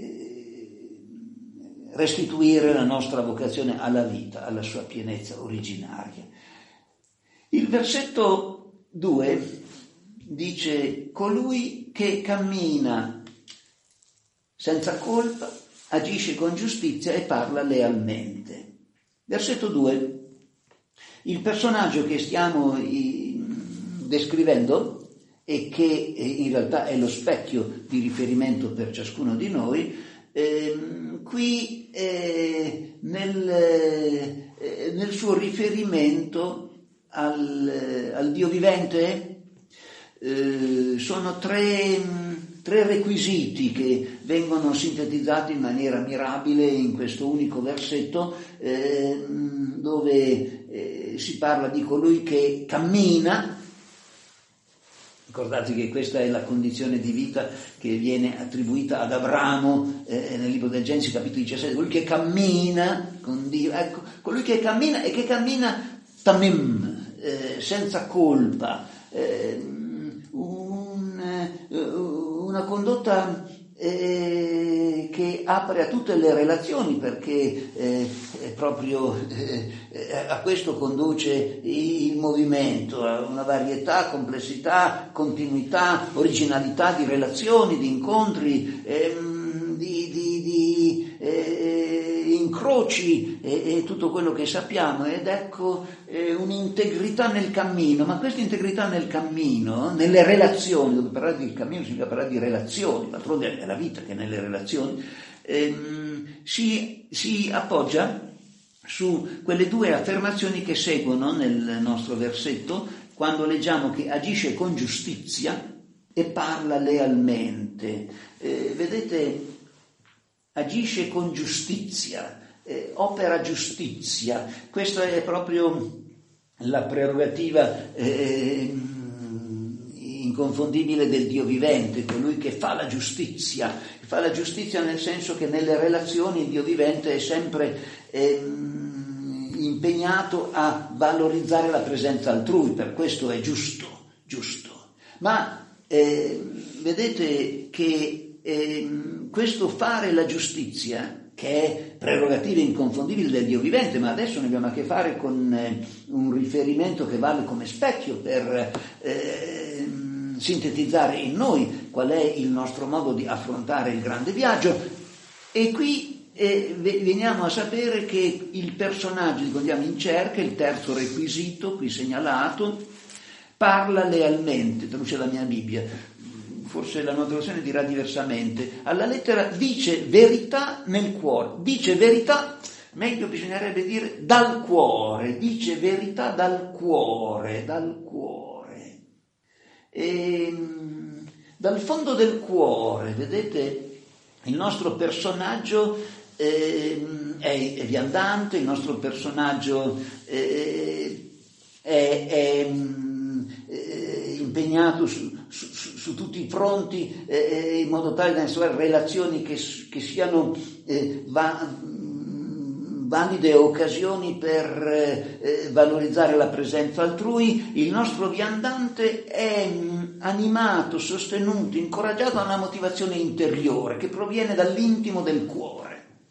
restituire la nostra vocazione alla vita, alla sua pienezza originaria. Il versetto due dice: colui che cammina senza colpa, agisce con giustizia e parla lealmente. Versetto due. Il personaggio che stiamo descrivendo e che in realtà è lo specchio di riferimento per ciascuno di noi, eh, qui eh, nel, eh, nel suo riferimento al, al Dio vivente eh, sono tre, tre requisiti che vengono sintetizzati in maniera mirabile in questo unico versetto, eh, dove eh, si parla di colui che cammina. Ricordate che questa è la condizione di vita che viene attribuita ad Abramo eh, nel libro del Genesi, capitolo diciassette, colui che cammina con Dio, ecco, colui che cammina e che cammina tamim, eh, senza colpa, eh, un, eh, una condotta eh, che apre a tutte le relazioni, perché eh, proprio eh, a questo conduce il movimento, a una varietà, complessità, continuità, originalità di relazioni, di incontri, ehm, di, di, di eh, incroci e, e tutto quello che sappiamo, ed ecco eh, un'integrità nel cammino. Ma questa integrità nel cammino, nelle relazioni, dove parlare di cammino significa parlare di relazioni, d'altronde è la vita che nelle relazioni, ehm, si, si appoggia su quelle due affermazioni che seguono nel nostro versetto, quando leggiamo che agisce con giustizia e parla lealmente. Eh, vedete, agisce con giustizia, eh, opera giustizia. Questa è proprio la prerogativa eh, inconfondibile del Dio vivente, colui che fa la giustizia. Fa la giustizia nel senso che nelle relazioni il Dio vivente è sempre eh, impegnato a valorizzare la presenza altrui, per questo è giusto, giusto. Ma eh, vedete che eh, questo fare la giustizia, che è prerogativa inconfondibile del Dio vivente, ma adesso ne abbiamo a che fare con eh, un riferimento che vale come specchio per eh, sintetizzare in noi qual è il nostro modo di affrontare il grande viaggio. E qui eh, veniamo a sapere che il personaggio di cui andiamo in cerca, il terzo requisito qui segnalato, parla lealmente, traduce la mia Bibbia, forse la nuova traduzione dirà diversamente, alla lettera dice verità nel cuore, dice verità, meglio bisognerebbe dire dal cuore, dice verità dal cuore, dal cuore. E, dal fondo del cuore, vedete, il nostro personaggio eh, è, è viandante, il nostro personaggio eh, è, è, è impegnato su, su, su tutti i fronti eh, in modo tale da instaurare relazioni che, che siano eh, va, valide occasioni per eh, valorizzare la presenza altrui. Il nostro viandante è animato, sostenuto, incoraggiato da una motivazione interiore che proviene dall'intimo del cuore.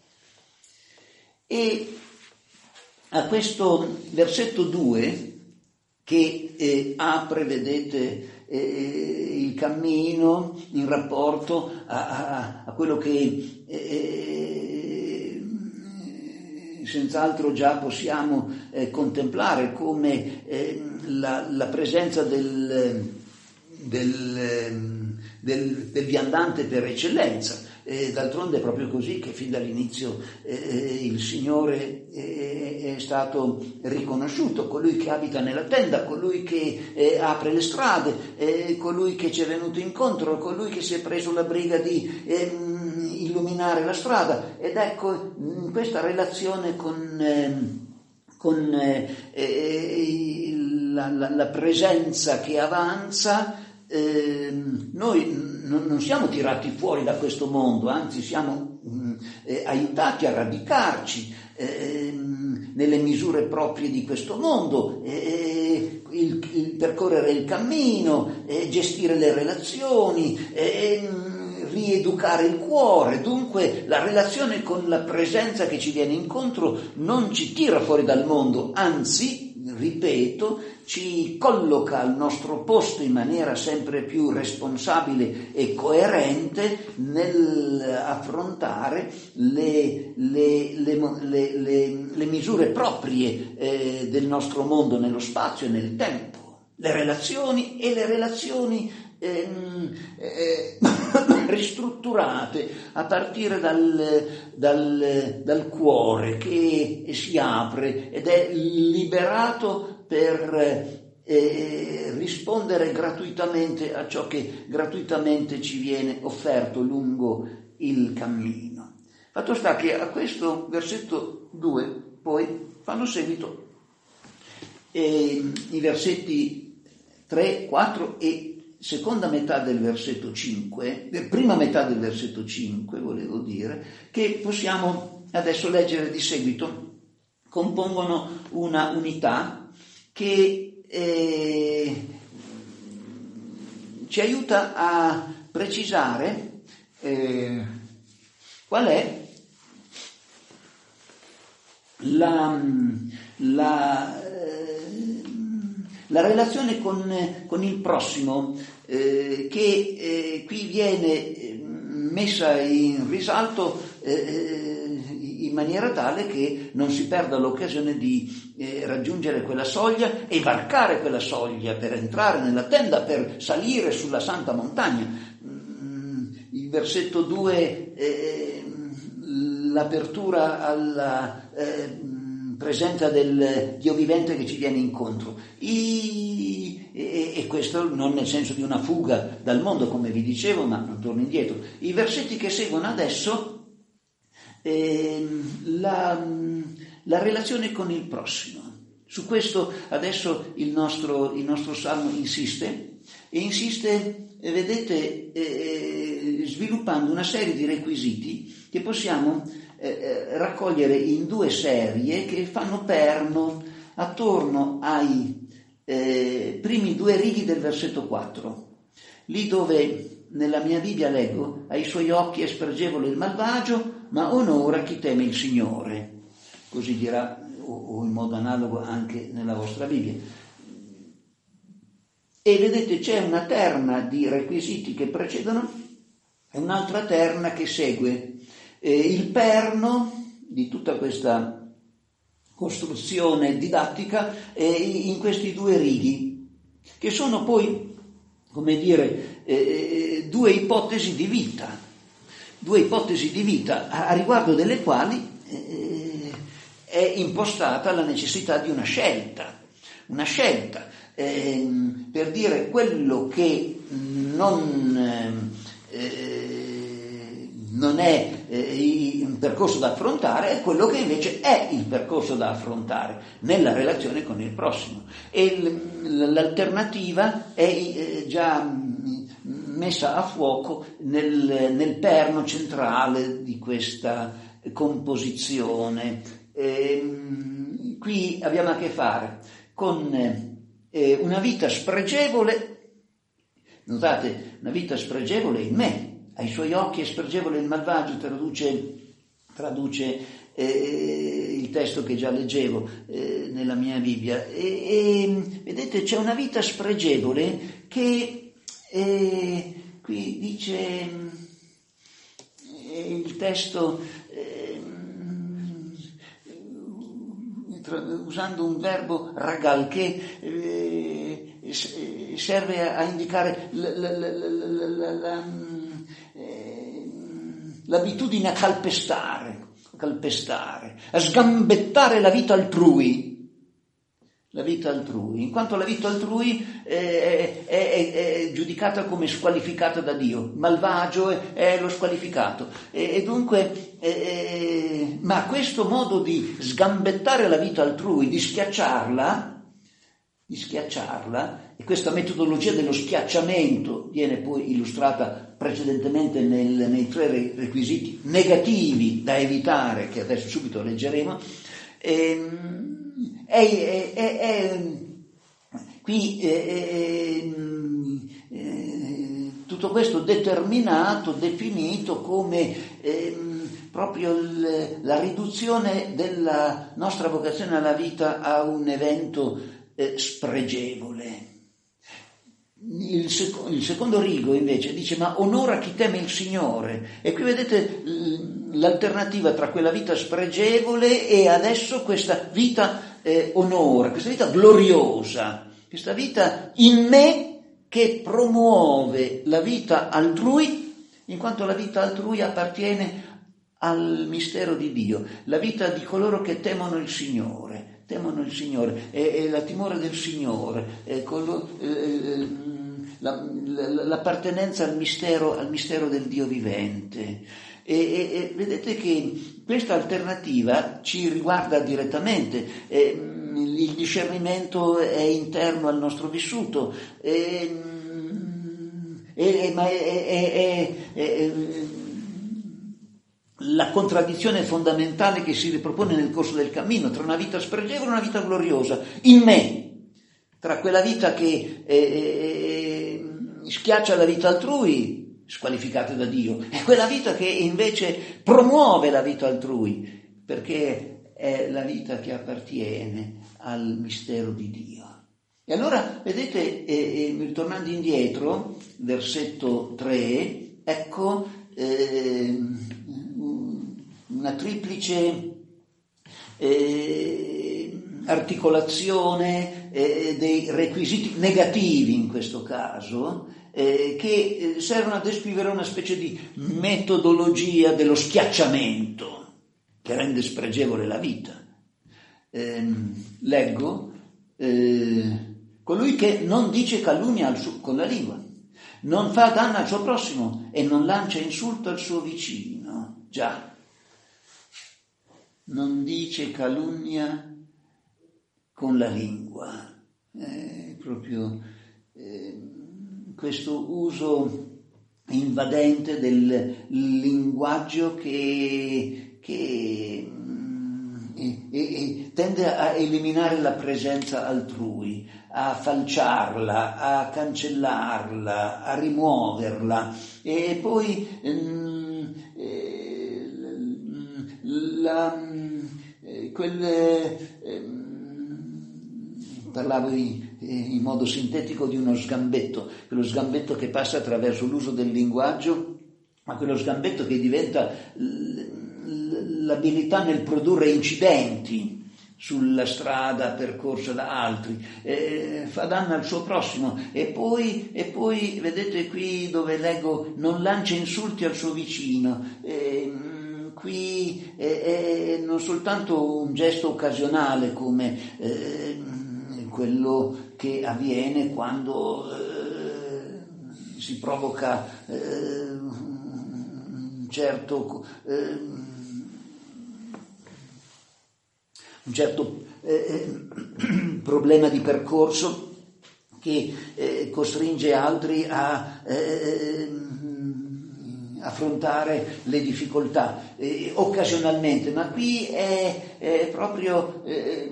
E a questo versetto due, che eh, apre, vedete, eh, il cammino in rapporto a, a, a quello che eh, senz'altro già possiamo eh, contemplare come eh, la, la presenza del, del, del, del viandante per eccellenza. E d'altronde è proprio così che fin dall'inizio eh, il Signore eh, è stato riconosciuto, colui che abita nella tenda, colui che eh, apre le strade, eh, colui che ci è venuto incontro, colui che si è preso la briga di eh, illuminare la strada. Ed ecco, in questa relazione con, eh, con eh, la, la, la presenza che avanza, eh, noi non siamo tirati fuori da questo mondo, anzi siamo mh, eh, aiutati a radicarci eh, nelle misure proprie di questo mondo, eh, il, il percorrere il cammino, eh, gestire le relazioni, eh, rieducare il cuore. Dunque la relazione con la presenza che ci viene incontro non ci tira fuori dal mondo, anzi, ripeto, ci colloca al nostro posto in maniera sempre più responsabile e coerente nell'affrontare le, le, le, le, le, le misure proprie eh, del nostro mondo nello spazio e nel tempo, le relazioni e le relazioni eh, eh, ristrutturate a partire dal, dal, dal cuore che si apre ed è liberato per eh, rispondere gratuitamente a ciò che gratuitamente ci viene offerto lungo il cammino. Fatto sta che a questo versetto due poi fanno seguito eh, i versetti tre, quattro e seconda metà del versetto cinque, prima metà del versetto cinque, volevo dire, che possiamo adesso leggere di seguito, compongono una unità che eh, ci aiuta a precisare eh, qual è la, la La relazione con, con il prossimo eh, che eh, qui viene messa in risalto eh, in maniera tale che non si perda l'occasione di eh, raggiungere quella soglia e varcare quella soglia per entrare nella tenda, per salire sulla santa montagna. Il versetto due, eh, l'apertura alla eh, presenza del Dio vivente che ci viene incontro. I, e, e questo non nel senso di una fuga dal mondo, come vi dicevo, ma non torno indietro. I versetti che seguono adesso, eh, la, la relazione con il prossimo. Su questo adesso il nostro, il nostro salmo insiste, e insiste, vedete, eh, sviluppando una serie di requisiti che possiamo Eh, raccogliere in due serie che fanno perno attorno ai eh, primi due righi del versetto quattro, lì dove nella mia Bibbia leggo: ai suoi occhi è spregevole il malvagio, ma onora chi teme il Signore. Così dirà, o, o in modo analogo anche nella vostra Bibbia. E vedete, c'è una terna di requisiti che precedono e un'altra terna che segue. Eh, il perno di tutta questa costruzione didattica è in questi due righi, che sono poi, come dire, eh, due ipotesi di vita, due ipotesi di vita a, a riguardo delle quali eh, è impostata la necessità di una scelta, una scelta eh, per dire quello che non eh, non è eh, un percorso da affrontare, è quello che invece è il percorso da affrontare nella relazione con il prossimo. E l- l'alternativa è eh, già messa a fuoco nel, nel perno centrale di questa composizione. E, qui abbiamo a che fare con eh, una vita spregevole, notate, una vita spregevole in me. Ai suoi occhi è spregevole il malvagio, traduce, traduce eh, il testo che già leggevo eh, nella mia Bibbia. E, e vedete, c'è una vita spregevole che eh, qui dice eh, il testo, eh, usando un verbo ragal che eh, serve a indicare la, la, la, la, la, la l'abitudine a calpestare, a calpestare, a sgambettare la vita altrui, la vita altrui, in quanto la vita altrui è, è, è, è giudicata come squalificata da Dio, malvagio è, è lo squalificato, e, e dunque, è, ma questo modo di sgambettare la vita altrui, di schiacciarla, di schiacciarla, e questa metodologia dello schiacciamento viene poi illustrata precedentemente nel, nei tre requisiti negativi da evitare, che adesso subito leggeremo. E, è, è, è, è, qui è, è, tutto questo determinato, definito come è, proprio il, la riduzione della nostra vocazione alla vita a un evento eh, spregevole. Il, sec- il secondo rigo invece dice ma onora chi teme il Signore, e qui vedete l'alternativa tra quella vita spregevole e adesso questa vita eh, onora, questa vita gloriosa, questa vita in me che promuove la vita altrui, in quanto la vita altrui appartiene al mistero di Dio, la vita di coloro che temono il Signore, temono il Signore, è, è la timore del Signore, è quello, eh, la, la, l'appartenenza al mistero, al mistero del Dio vivente. E, e, e vedete che questa alternativa ci riguarda direttamente, eh, il discernimento è interno al nostro vissuto, eh, eh, ma è, è, è, è la contraddizione fondamentale che si ripropone nel corso del cammino tra una vita spregevole e una vita gloriosa in me, tra quella vita che eh, schiaccia la vita altrui, squalificata da Dio, e quella vita che invece promuove la vita altrui, perché è la vita che appartiene al mistero di Dio. E allora, vedete, eh, eh, tornando indietro, versetto tre, ecco, eh, una triplice eh, articolazione eh, dei requisiti negativi in questo caso, eh, che servono a descrivere una specie di metodologia dello schiacciamento che rende spregevole la vita. Eh, leggo, eh, colui che non dice calunnia al suo, con la lingua, non fa danno al suo prossimo e non lancia insulto al suo vicino. Già, non dice calunnia con la lingua, è proprio eh, questo uso invadente del linguaggio che, che mm, e, e, tende a eliminare la presenza altrui, a falciarla, a cancellarla, a rimuoverla, e poi mm, eh, la, eh, quel, eh, parlavo in, in modo sintetico di uno sgambetto, quello sgambetto che passa attraverso l'uso del linguaggio, ma quello sgambetto che diventa l'abilità nel produrre incidenti sulla strada percorsa da altri, eh, fa danno al suo prossimo, e poi, e poi vedete qui dove leggo non lancia insulti al suo vicino, eh, qui è, è non soltanto un gesto occasionale come eh, quello che avviene quando eh, si provoca eh, un certo eh, un certo eh, problema di percorso che eh, costringe altri a eh, affrontare le difficoltà eh, occasionalmente, ma qui è, è proprio eh,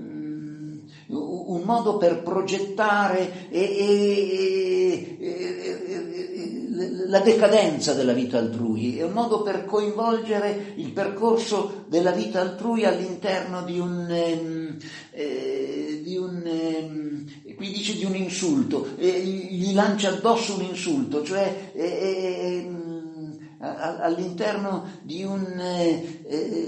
un modo per progettare e, e, e, la decadenza della vita altrui, è un modo per coinvolgere il percorso della vita altrui all'interno di un, eh, di un eh, qui dice di un insulto, eh, gli lancia addosso un insulto, cioè eh, all'interno di un eh,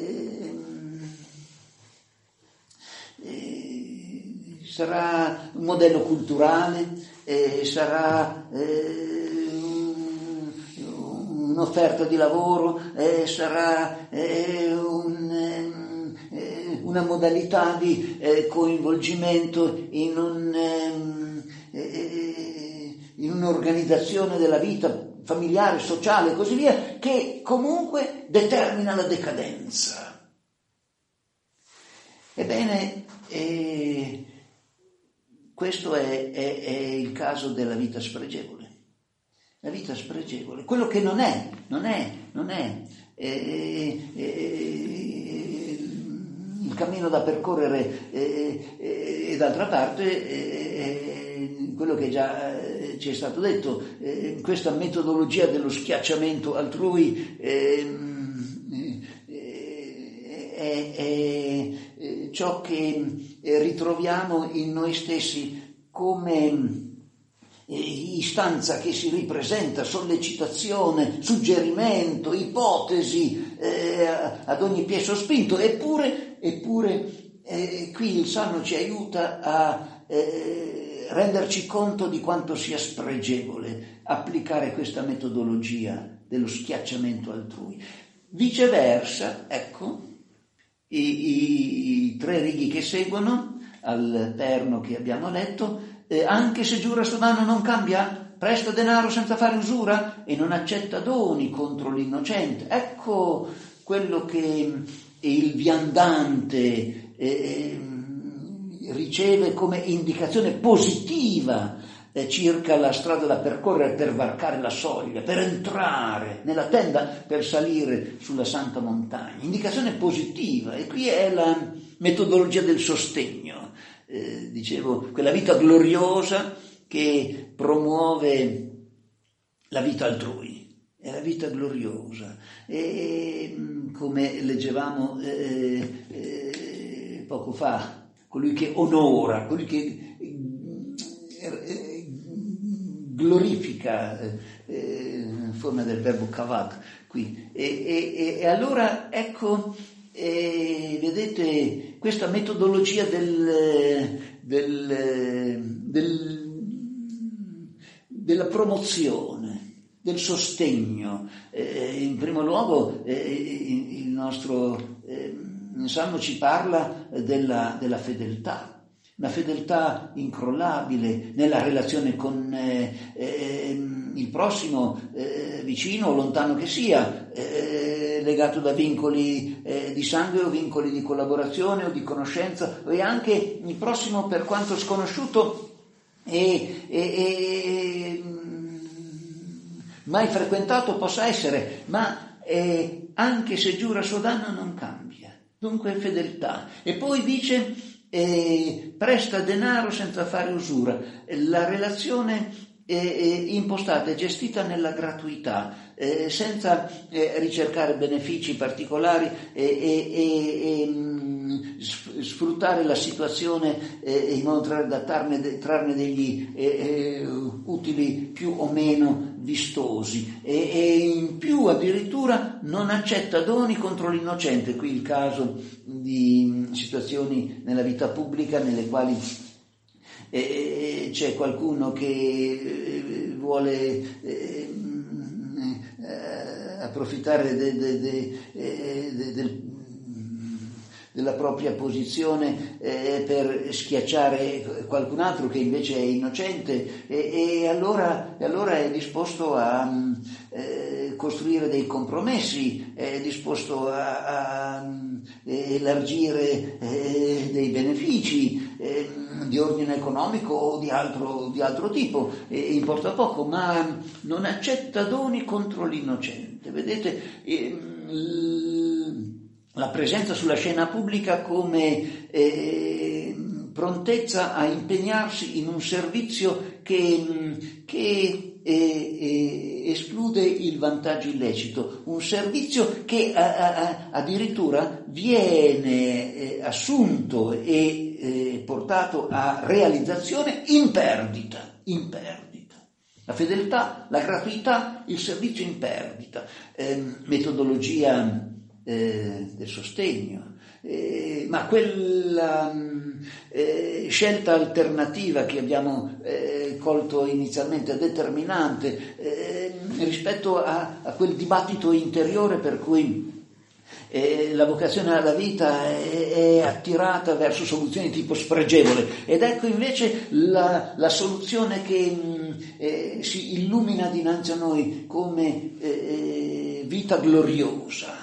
eh, sarà un modello culturale, eh, sarà eh, un'offerta di lavoro, eh, sarà eh, un, eh, una modalità di eh, coinvolgimento in, un, eh, in un'organizzazione della vita familiare, sociale e così via, che comunque determina la decadenza. Ebbene, eh, questo è, è, è il caso della vita spregevole. La vita spregevole, quello che non è, non è, non è, eh, eh, il cammino da percorrere eh, eh, e d'altra parte eh, quello che già eh, ci è stato detto, eh, questa metodologia dello schiacciamento altrui eh, eh, è, è, è ciò che eh, ritroviamo in noi stessi come istanza che si ripresenta, sollecitazione, suggerimento, ipotesi eh, ad ogni piè sospinto, eppure, eppure eh, qui il Salmo ci aiuta a eh, renderci conto di quanto sia spregevole applicare questa metodologia dello schiacciamento altrui. Viceversa, ecco, i, i, i tre righi che seguono al perno che abbiamo letto, Eh, anche se giura suo danno non cambia, presta denaro senza fare usura e non accetta doni contro l'innocente. Ecco quello che il viandante eh, riceve come indicazione positiva eh, circa la strada da percorrere per varcare la soglia, per entrare nella tenda, per salire sulla santa montagna. Indicazione positiva, e qui è la metodologia del sostegno. Eh, dicevo, quella vita gloriosa che promuove la vita altrui, è la vita gloriosa. E come leggevamo eh, eh, poco fa, colui che onora, colui che eh, glorifica, eh, forma del verbo kavod qui. E, e, e allora ecco, E vedete questa metodologia del, del, del, della promozione, del sostegno. Eh, in primo luogo eh, il nostro eh, Salmo ci parla della, della fedeltà, una fedeltà incrollabile nella relazione con eh, eh, il prossimo, eh, vicino o lontano che sia, eh, legato da vincoli eh, di sangue o vincoli di collaborazione o di conoscenza, e anche il prossimo per quanto sconosciuto e, e, e mai frequentato possa essere, ma eh, anche se giura suo danno non cambia. Dunque fedeltà. E poi dice eh, presta denaro senza fare usura. La relazione è impostata e gestita nella gratuità, eh, senza eh, ricercare benefici particolari e, e, e, e sfruttare la situazione eh, in modo da trarne, trarne degli eh, eh, utili più o meno vistosi, e, e in più addirittura non accetta doni contro l'innocente. Qui il caso di situazioni nella vita pubblica nelle quali E c'è qualcuno che vuole eh, eh, approfittare de, de, de, de, de, della propria posizione eh, per schiacciare qualcun altro che invece è innocente, e, e, allora, e allora è disposto a eh, costruire dei compromessi, è disposto a, a elargire eh, dei benefici eh, di ordine economico o di altro, di altro tipo, eh, importa poco, ma non accetta doni contro l'innocente. Vedete eh, la presenza sulla scena pubblica come eh, prontezza a impegnarsi in un servizio che, che E, e esclude il vantaggio illecito, un servizio che a, a, addirittura viene eh, assunto e eh, portato a realizzazione in perdita, in perdita. La fedeltà, la gratuità, il servizio in perdita, eh, metodologia eh, del sostegno. Eh, ma quella eh, scelta alternativa che abbiamo eh, colto inizialmente determinante eh, rispetto a, a quel dibattito interiore per cui eh, la vocazione alla vita è, è attirata verso soluzioni di tipo spregevole, ed ecco invece la, la soluzione che eh, si illumina dinanzi a noi come eh, vita gloriosa.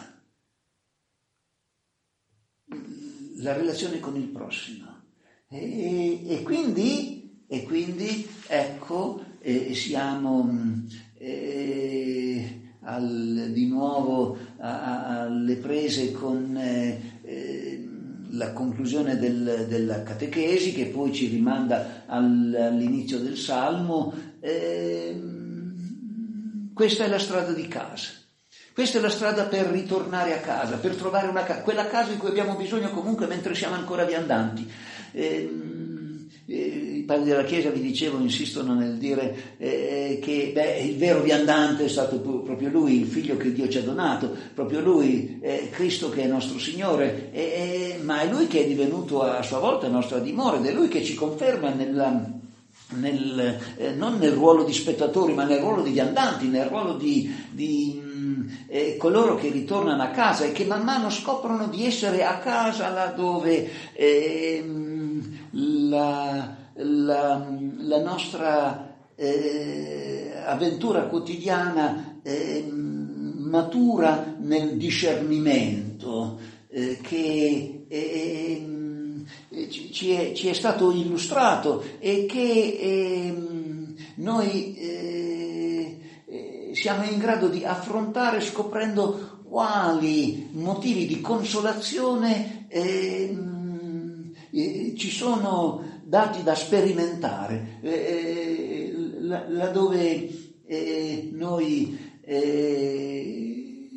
La relazione con il prossimo, e, e quindi e quindi ecco eh, siamo eh, al, di nuovo a, a, alle prese con eh, eh, la conclusione del, della catechesi, che poi ci rimanda al, all'inizio del Salmo. Eh, questa è la strada di casa. Questa è la strada per ritornare a casa, per trovare una casa, quella casa di cui abbiamo bisogno comunque mentre siamo ancora viandanti. Ehm, I padri della Chiesa, vi dicevo, insistono nel dire eh, che beh, il vero viandante è stato proprio Lui, il Figlio che Dio ci ha donato, proprio Lui, eh, Cristo che è nostro Signore, eh, ma è Lui che è divenuto a sua volta nostra dimora ed è Lui che ci conferma nella... Nel, eh, non nel ruolo di spettatori, ma nel ruolo di viandanti, nel ruolo di, di mh, eh, coloro che ritornano a casa e che man mano scoprono di essere a casa laddove eh, la, la, la nostra eh, avventura quotidiana eh, matura nel discernimento eh, che eh, Ci è, ci è stato illustrato e che eh, noi eh, eh, siamo in grado di affrontare scoprendo quali motivi di consolazione eh, eh, ci sono dati da sperimentare, eh, laddove eh, noi eh,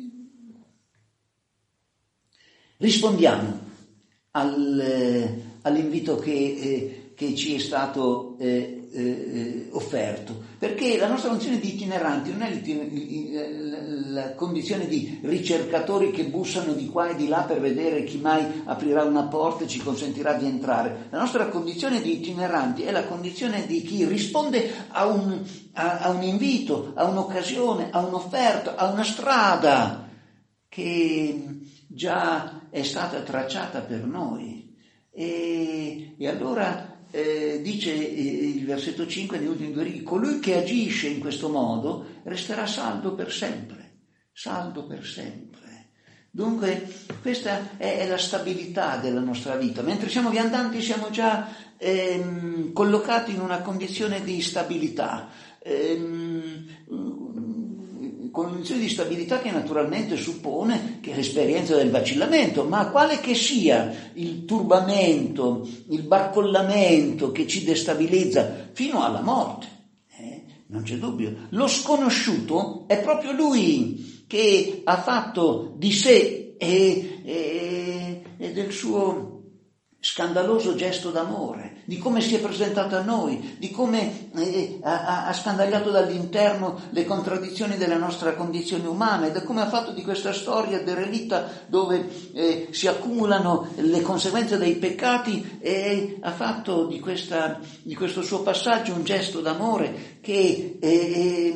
rispondiamo al, all'invito che, eh, che ci è stato eh, eh, offerto, perché la nostra condizione di itineranti non è la condizione di ricercatori che bussano di qua e di là per vedere chi mai aprirà una porta e ci consentirà di entrare. La nostra condizione di itineranti è la condizione di chi risponde a un, a, a un invito, a un'occasione, a un'offerta, a una strada che già è stata tracciata per noi. E, e allora eh, dice eh, il versetto cinque negli ultimi due righe: colui che agisce in questo modo resterà saldo per sempre, saldo per sempre. Dunque questa è, è la stabilità della nostra vita. Mentre siamo viandanti siamo già ehm, collocati in una condizione di stabilità, ehm, condizione di stabilità che naturalmente suppone che l'esperienza del vacillamento, ma quale che sia il turbamento, il barcollamento che ci destabilizza fino alla morte, eh, non c'è dubbio. Lo sconosciuto è proprio lui che ha fatto di sé e, e, e del suo scandaloso gesto d'amore, di come si è presentato a noi, di come eh, ha, ha scandagliato dall'interno le contraddizioni della nostra condizione umana, e da come ha fatto di questa storia derelitta dove eh, si accumulano le conseguenze dei peccati, e ha fatto di, questa, di questo suo passaggio un gesto d'amore che eh,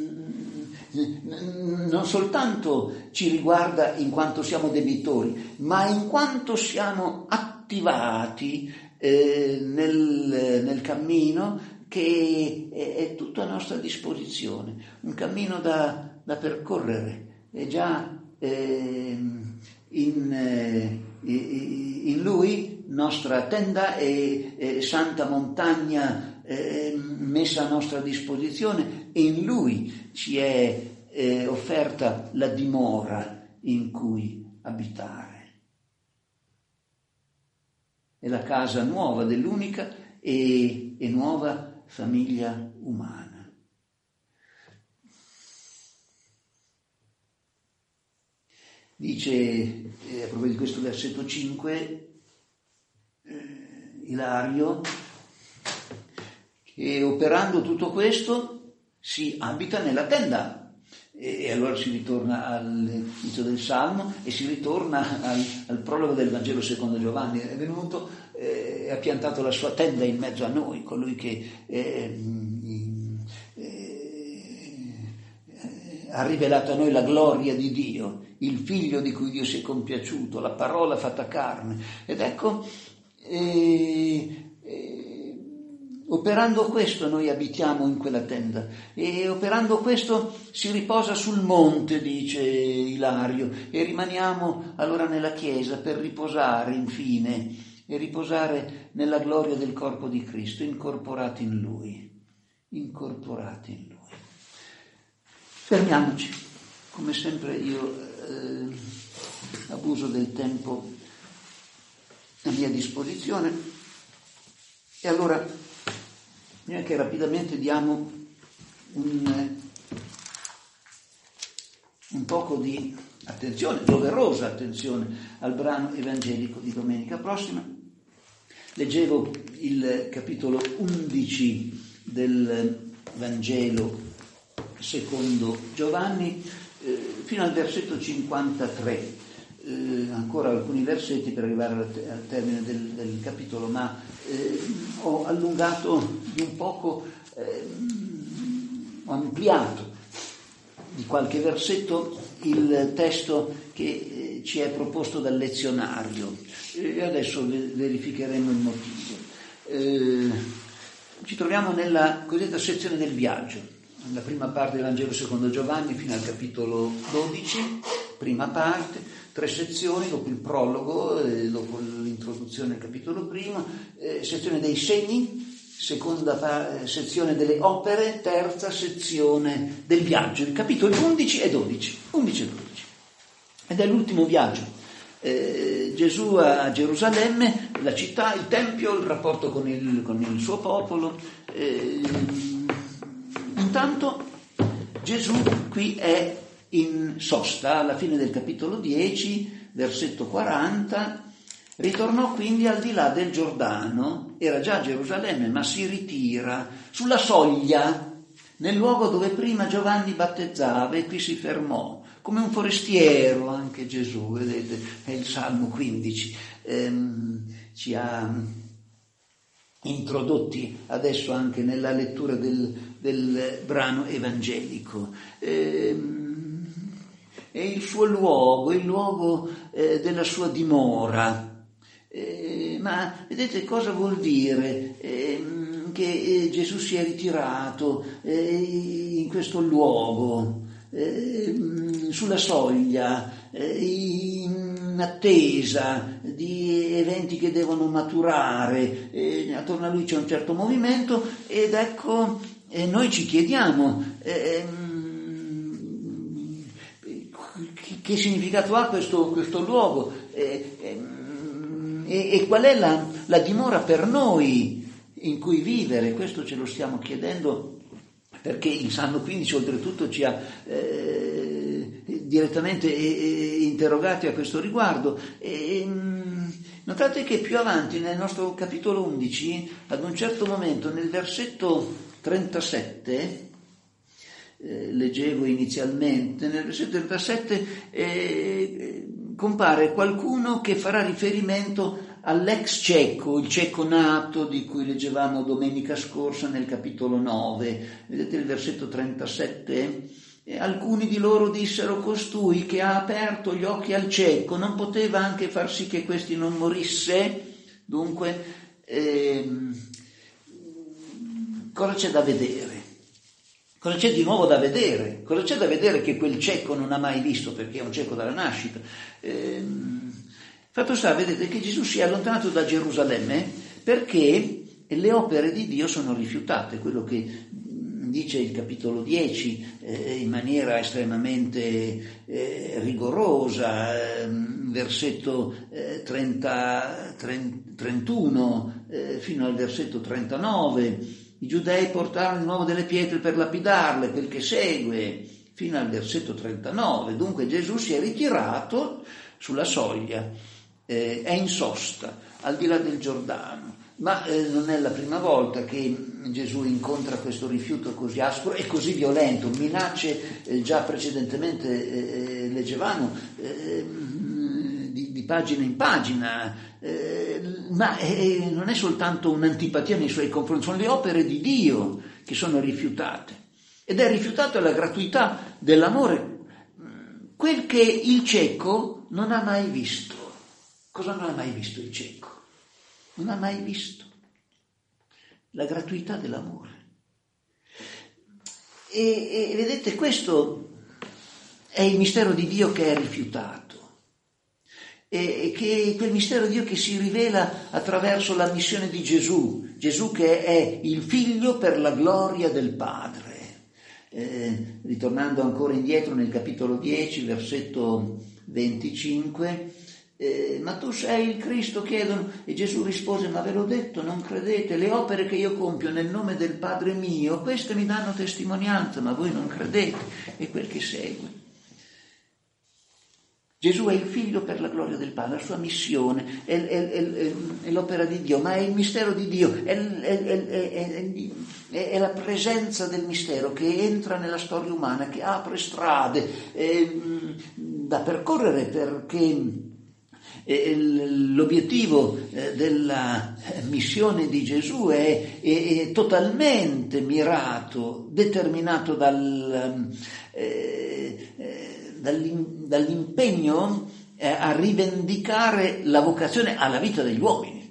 non soltanto ci riguarda in quanto siamo debitori, ma in quanto siamo attivati eh, nel, nel cammino che è, è tutto a nostra disposizione, un cammino da, da percorrere. È già eh, in, eh, in Lui nostra tenda e eh, santa montagna eh, messa a nostra disposizione, e in Lui ci è eh, offerta la dimora in cui abitare. È la casa nuova dell'unica e, e nuova famiglia umana. Dice, eh, a proposito di questo versetto cinque, eh, Ilario, che operando tutto questo si abita nella tenda. E allora si ritorna all'inizio del Salmo e si ritorna al, al prologo del Vangelo secondo Giovanni. È venuto e eh, ha piantato la sua tenda in mezzo a noi, colui che eh, eh, ha rivelato a noi la gloria di Dio, il Figlio di cui Dio si è compiaciuto, la parola fatta carne. Ed ecco, eh, eh, operando questo noi abitiamo in quella tenda, e operando questo si riposa sul monte, dice Ilario, e rimaniamo allora nella Chiesa per riposare infine, e riposare nella gloria del corpo di Cristo, incorporati in Lui, incorporati in Lui. Fermiamoci, come sempre io eh, abuso del tempo a mia disposizione, e allora neanche rapidamente diamo un, un poco di attenzione, doverosa attenzione al brano evangelico di domenica prossima. Leggevo il capitolo undici del Vangelo secondo Giovanni eh, fino al versetto cinquantatré, eh, ancora alcuni versetti per arrivare al, te- al termine del, del capitolo, ma eh, ho allungato di un poco, eh, ho ampliato di qualche versetto il testo che eh, ci è proposto dal lezionario e adesso verificheremo il motivo. Eh, ci troviamo nella cosiddetta sezione del viaggio, la prima parte del Vangelo secondo Giovanni fino al capitolo dodici, prima parte, tre sezioni, dopo il prologo, eh, dopo l'introduzione al capitolo primo, eh, sezione dei segni, seconda pa- sezione delle opere, terza sezione del viaggio, il capitolo undici e dodici, undici e dodici. Ed è l'ultimo viaggio. Eh, Gesù a Gerusalemme, la città, il tempio, il rapporto con il, con il suo popolo. Eh, intanto Gesù qui è in sosta, alla fine del capitolo dieci, versetto quaranta, ritornò quindi al di là del Giordano, era già a Gerusalemme, ma si ritira sulla soglia, nel luogo dove prima Giovanni battezzava, e qui si fermò, come un forestiero anche Gesù, vedete, è il Salmo quindici, ehm, ci ha introdotti adesso anche nella lettura del, del brano evangelico. Ehm, è il suo luogo, il luogo eh, della sua dimora. Eh, ma vedete cosa vuol dire eh, che eh, Gesù si è ritirato eh, in questo luogo, eh, sulla soglia, eh, in attesa di eventi che devono maturare, eh, attorno a lui c'è un certo movimento ed ecco eh, noi ci chiediamo eh, che significato ha questo, questo luogo eh, eh, e, e qual è la, la dimora per noi in cui vivere. Questo ce lo stiamo chiedendo perché il Salmo quindici oltretutto ci ha eh, direttamente eh, interrogati a questo riguardo. E, notate che più avanti nel nostro capitolo undici, ad un certo momento, nel versetto trentasette, eh, leggevo inizialmente, nel versetto trentasette eh, compare qualcuno che farà riferimento all'ex cieco, il cieco nato di cui leggevamo domenica scorsa nel capitolo nove. Vedete il versetto trentasette? E alcuni di loro dissero: costui che ha aperto gli occhi al cieco non poteva anche far sì che questi non morisse? Dunque, ehm, cosa c'è da vedere? Cosa c'è di nuovo da vedere? Cosa c'è da vedere che quel cieco non ha mai visto, perché è un cieco dalla nascita? Ehm, fatto sta, vedete, che Gesù si è allontanato da Gerusalemme perché le opere di Dio sono rifiutate, quello che dice il capitolo dieci eh, in maniera estremamente eh, rigorosa, eh, versetto eh, trenta, trenta, trentuno eh, fino al versetto trentanove. I giudei portarono di nuovo delle pietre per lapidarle, quel che segue, fino al versetto trentanove. Dunque Gesù si è ritirato sulla soglia, eh, è in sosta, al di là del Giordano. Ma eh, non è la prima volta che Gesù incontra questo rifiuto così aspro e così violento. Minacce eh, già precedentemente eh, leggevamo eh, di, di pagina in pagina, eh, ma eh, non è soltanto un'antipatia nei suoi confronti, sono le opere di Dio che sono rifiutate. Ed è rifiutata la gratuità dell'amore, quel che il cieco non ha mai visto. Cosa non ha mai visto il cieco? Non ha mai visto la gratuità dell'amore. E, e vedete, questo è il mistero di Dio che è rifiutato. E, e che quel mistero di Dio che si rivela attraverso la missione di Gesù, Gesù che è il figlio per la gloria del Padre. Eh, ritornando ancora indietro nel capitolo dieci, versetto venticinque, Eh, ma tu sei il Cristo, chiedono, e Gesù rispose: ma ve l'ho detto, non credete? Le opere che io compio nel nome del Padre mio, queste mi danno testimonianza, ma voi non credete. E quel che segue. Gesù è il figlio per la gloria del Padre, la sua missione, è, è, è, è l'opera di Dio, ma è il mistero di Dio, è, è, è, è, è la presenza del mistero che entra nella storia umana, che apre strade eh, da percorrere, perché l'obiettivo della missione di Gesù è, è, è totalmente mirato, determinato dal, eh, dall'impegno a rivendicare la vocazione alla vita degli uomini.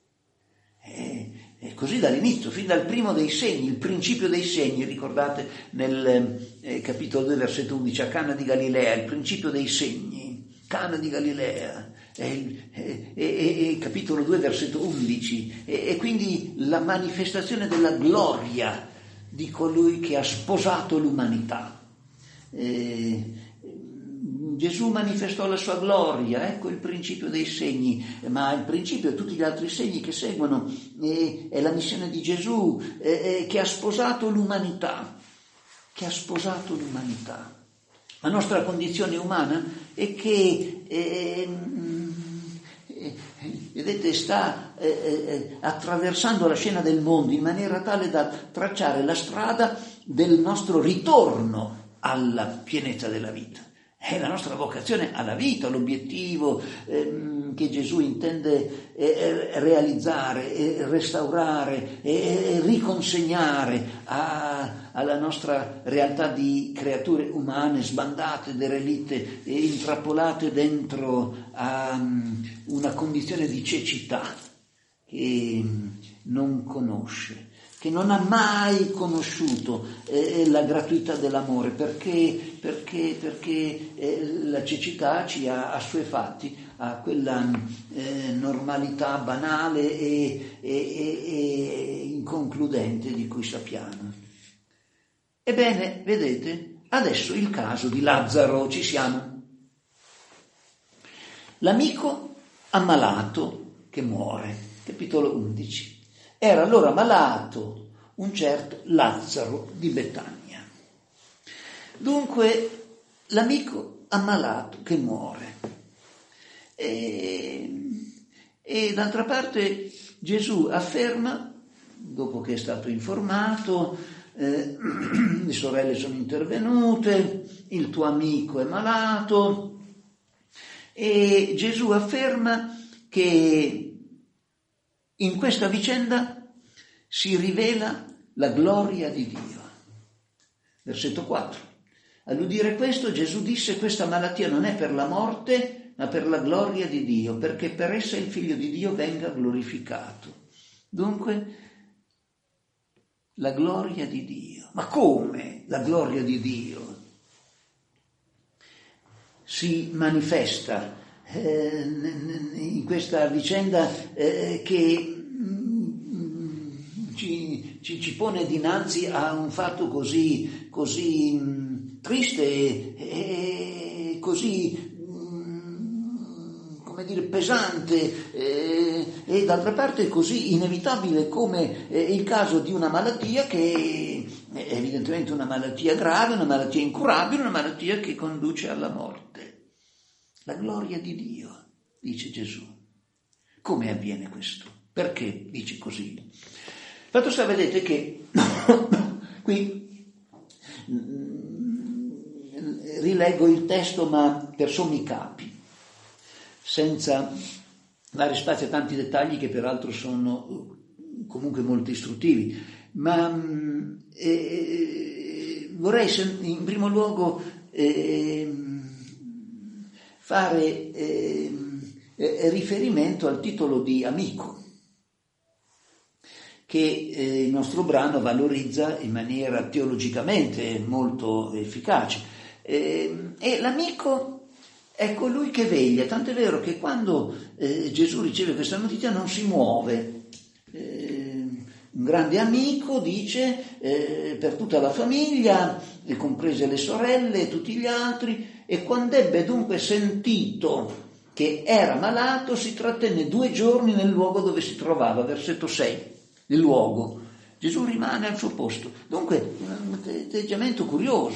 E così dall'inizio, fin dal primo dei segni, il principio dei segni, ricordate nel eh, capitolo due, versetto undici, a Cana di Galilea, il principio dei segni, Cana di Galilea. E, e, e, e capitolo due versetto undici e, e quindi la manifestazione della gloria di colui che ha sposato l'umanità. E, Gesù manifestò la sua gloria, ecco il principio dei segni, ma il principio e tutti gli altri segni che seguono eh, è la missione di Gesù eh, che ha sposato l'umanità, che ha sposato l'umanità. La nostra condizione umana è che eh, eh, vedete sta eh, eh, attraversando la scena del mondo in maniera tale da tracciare la strada del nostro ritorno alla pienezza della vita. È la nostra vocazione alla vita, l'obiettivo ehm, che Gesù intende eh, realizzare, eh, restaurare e eh, riconsegnare a, alla nostra realtà di creature umane sbandate, derelitte e intrappolate dentro a um, una condizione di cecità che non conosce, che non ha mai conosciuto eh, la gratuità dell'amore, perché, perché, perché eh, la cecità ci ha assuefatti a quella eh, normalità banale e, e, e, e inconcludente di cui sappiamo. Ebbene, vedete, adesso il caso di Lazzaro, ci siamo. L'amico ammalato che muore, capitolo undici. Era allora malato un certo Lazzaro di Betania. Dunque, l'amico ammalato che muore. E, e d'altra parte Gesù afferma, dopo che è stato informato, eh, le sorelle sono intervenute, il tuo amico è malato, e Gesù afferma che in questa vicenda si rivela la gloria di Dio. Versetto quattro. All'udire questo Gesù disse: questa malattia non è per la morte, ma per la gloria di Dio, perché per essa il Figlio di Dio venga glorificato. Dunque, la gloria di Dio. Ma come la gloria di Dio si manifesta Eh, in questa vicenda eh, che mm, ci, ci, ci pone dinanzi a un fatto così, così mm, triste e, e così mm, come dire pesante eh, e d'altra parte così inevitabile come eh, il caso di una malattia che è evidentemente una malattia grave, una malattia incurabile, una malattia che conduce alla morte. La gloria di Dio, dice Gesù. Come avviene questo? Perché dice così? Fatto sta, vedete che qui rileggo il testo ma per sommi capi, senza dare spazio a tanti dettagli che peraltro sono comunque molto istruttivi, ma eh, vorrei in primo luogo eh, fare eh, eh, riferimento al titolo di amico che eh, il nostro brano valorizza in maniera teologicamente molto efficace. Eh, e l'amico è colui che veglia, tant'è vero che quando eh, Gesù riceve questa notizia non si muove. Eh, un grande amico, dice, eh, per tutta la famiglia, e comprese le sorelle e tutti gli altri, e quando ebbe dunque sentito che era malato, si trattenne due giorni nel luogo dove si trovava, versetto sei, il luogo. Gesù rimane al suo posto. Dunque, un atteggiamento curioso.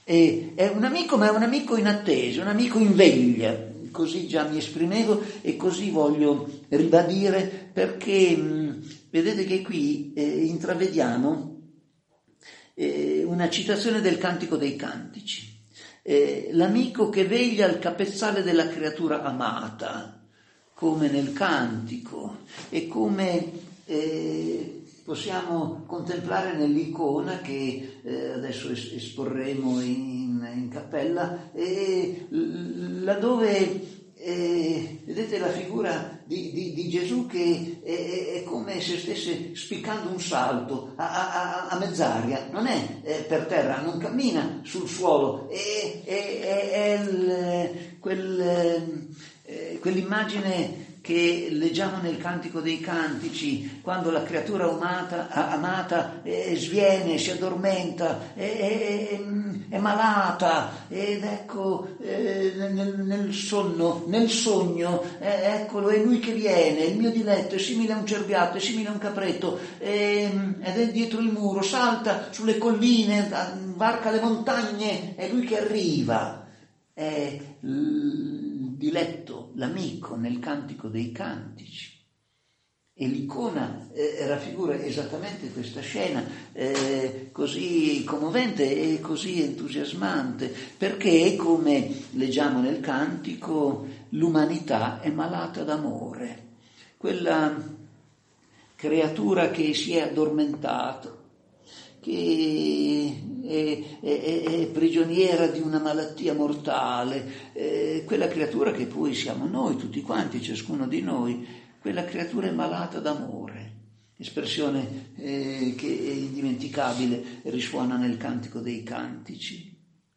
E è un amico, ma è un amico in attesa, un amico in veglia. Così già mi esprimevo e così voglio ribadire, perché mh, vedete che qui eh, intravediamo eh, una citazione del Cantico dei Cantici. Eh, l'amico che veglia al capezzale della creatura amata, come nel cantico, e come eh, possiamo contemplare nell'icona che eh, adesso es- esporremo in, in cappella, e laddove eh, vedete la figura di, di, di Gesù che è, è come se stesse spiccando un salto a, a, a mezz'aria, non è eh, per terra, non cammina sul suolo, è, è, è, è il, quel, eh, quell'immagine che leggiamo nel Cantico dei Cantici, quando la creatura amata, amata eh, sviene, si addormenta, è, è, è malata, ed ecco eh, nel, nel sonno, nel sogno, eh, eccolo, è lui che viene, il mio diletto è simile a un cerbiatto, è simile a un capretto, eh, ed è dietro il muro, salta sulle colline, varca le montagne, è lui che arriva. È il diletto, l'amico nel Cantico dei Cantici, e l'icona eh, raffigura esattamente questa scena eh, così commovente e così entusiasmante, perché, come leggiamo nel cantico, l'umanità è malata d'amore, quella creatura che si è addormentata, che è, è, è prigioniera di una malattia mortale, eh, quella creatura che poi siamo noi, tutti quanti, ciascuno di noi, quella creatura è malata d'amore, espressione eh, che è indimenticabile, risuona nel Cantico dei Cantici.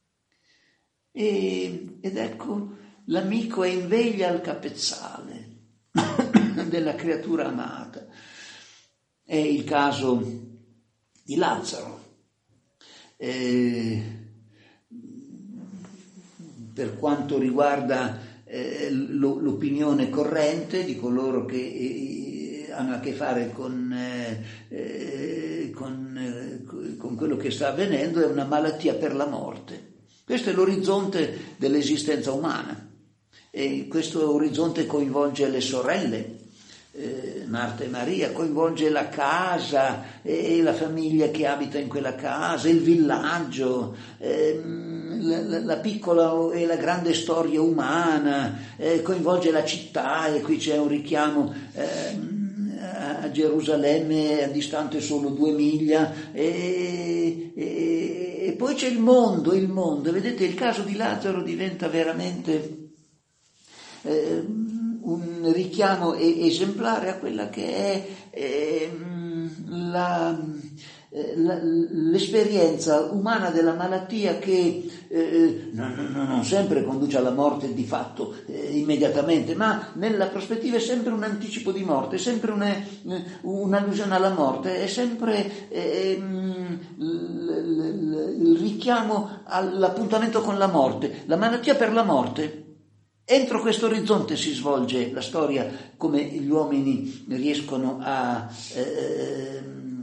E, ed ecco, l'amico è in veglia al capezzale della creatura amata. È il caso di Lazzaro. Eh, per quanto riguarda eh, l'opinione corrente di coloro che eh, hanno a che fare con, eh, con, eh, con quello che sta avvenendo, è una malattia per la morte. Questo è l'orizzonte dell'esistenza umana, e questo orizzonte coinvolge le sorelle, Eh, Marta e Maria, coinvolge la casa e la famiglia che abita in quella casa, il villaggio, ehm, la, la, la piccola e la grande storia umana, eh, coinvolge la città, e qui c'è un richiamo ehm, a Gerusalemme, a distante solo due miglia, e, e, e poi c'è il mondo, il mondo. Vedete, il caso di Lazzaro diventa veramente eh, un richiamo esemplare a quella che è eh, la, la, l'esperienza umana della malattia, che eh, non, non sempre conduce alla morte di fatto eh, immediatamente, ma nella prospettiva è sempre un anticipo di morte, è sempre una, un'allusione alla morte, è sempre eh, il, il richiamo all'appuntamento con la morte, la malattia per la morte. Entro questo orizzonte si svolge la storia, come gli uomini riescono a eh,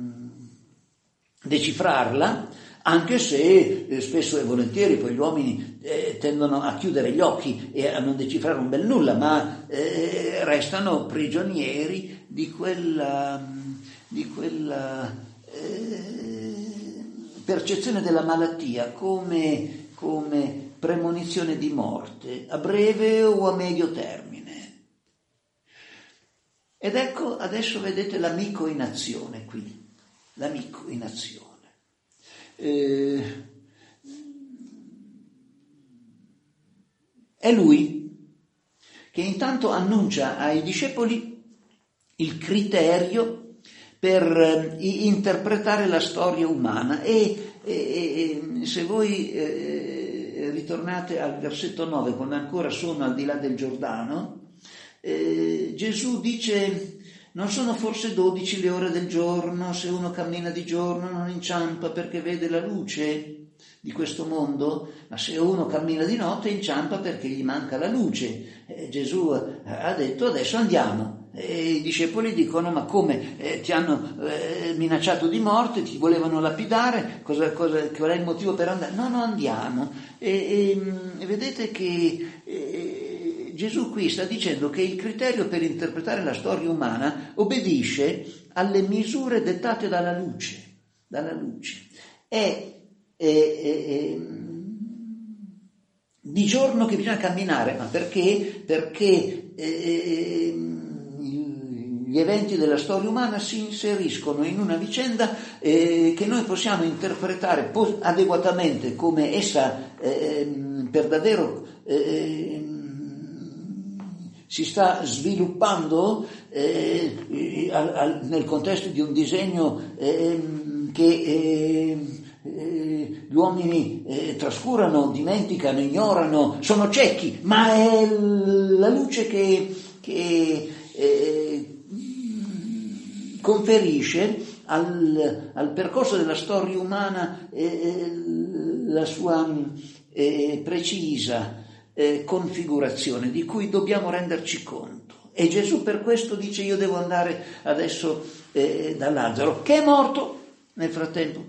decifrarla, anche se eh, spesso e volentieri poi gli uomini eh, tendono a chiudere gli occhi e a non decifrare un bel nulla, ma eh, restano prigionieri di quella, di quella eh, percezione della malattia come, come premonizione di morte, a breve o a medio termine. Ed ecco, adesso vedete l'amico in azione qui, l'amico in azione. Eh, è lui che intanto annuncia ai discepoli il criterio per eh, interpretare la storia umana, e, e, e se voi eh, ritornate al versetto nove, quando ancora sono al di là del Giordano, eh, Gesù dice: non sono forse dodici le ore del giorno? Se uno cammina di giorno non inciampa perché vede la luce di questo mondo, ma se uno cammina di notte inciampa perché gli manca la luce. Eh, Gesù ha detto: adesso andiamo. E i discepoli dicono: ma come, eh, ti hanno eh, minacciato di morte, ti volevano lapidare, cosa, cosa, qual è il motivo per andare? No, no, andiamo. E, e, e vedete che eh, Gesù qui sta dicendo che il criterio per interpretare la storia umana obbedisce alle misure dettate dalla luce, dalla luce. È, è, è, è di giorno che bisogna camminare, ma perché? Perché eh, gli eventi della storia umana si inseriscono in una vicenda eh, che noi possiamo interpretare pos- adeguatamente come essa eh, per davvero eh, si sta sviluppando eh, al, al, nel contesto di un disegno eh, che eh, eh, gli uomini eh, trascurano, dimenticano, ignorano, sono ciechi, ma è la luce che, che eh, conferisce al, al percorso della storia umana eh, la sua eh, precisa Eh, configurazione di cui dobbiamo renderci conto. E Gesù per questo dice: io devo andare adesso eh, da Lazzaro, che è morto nel frattempo.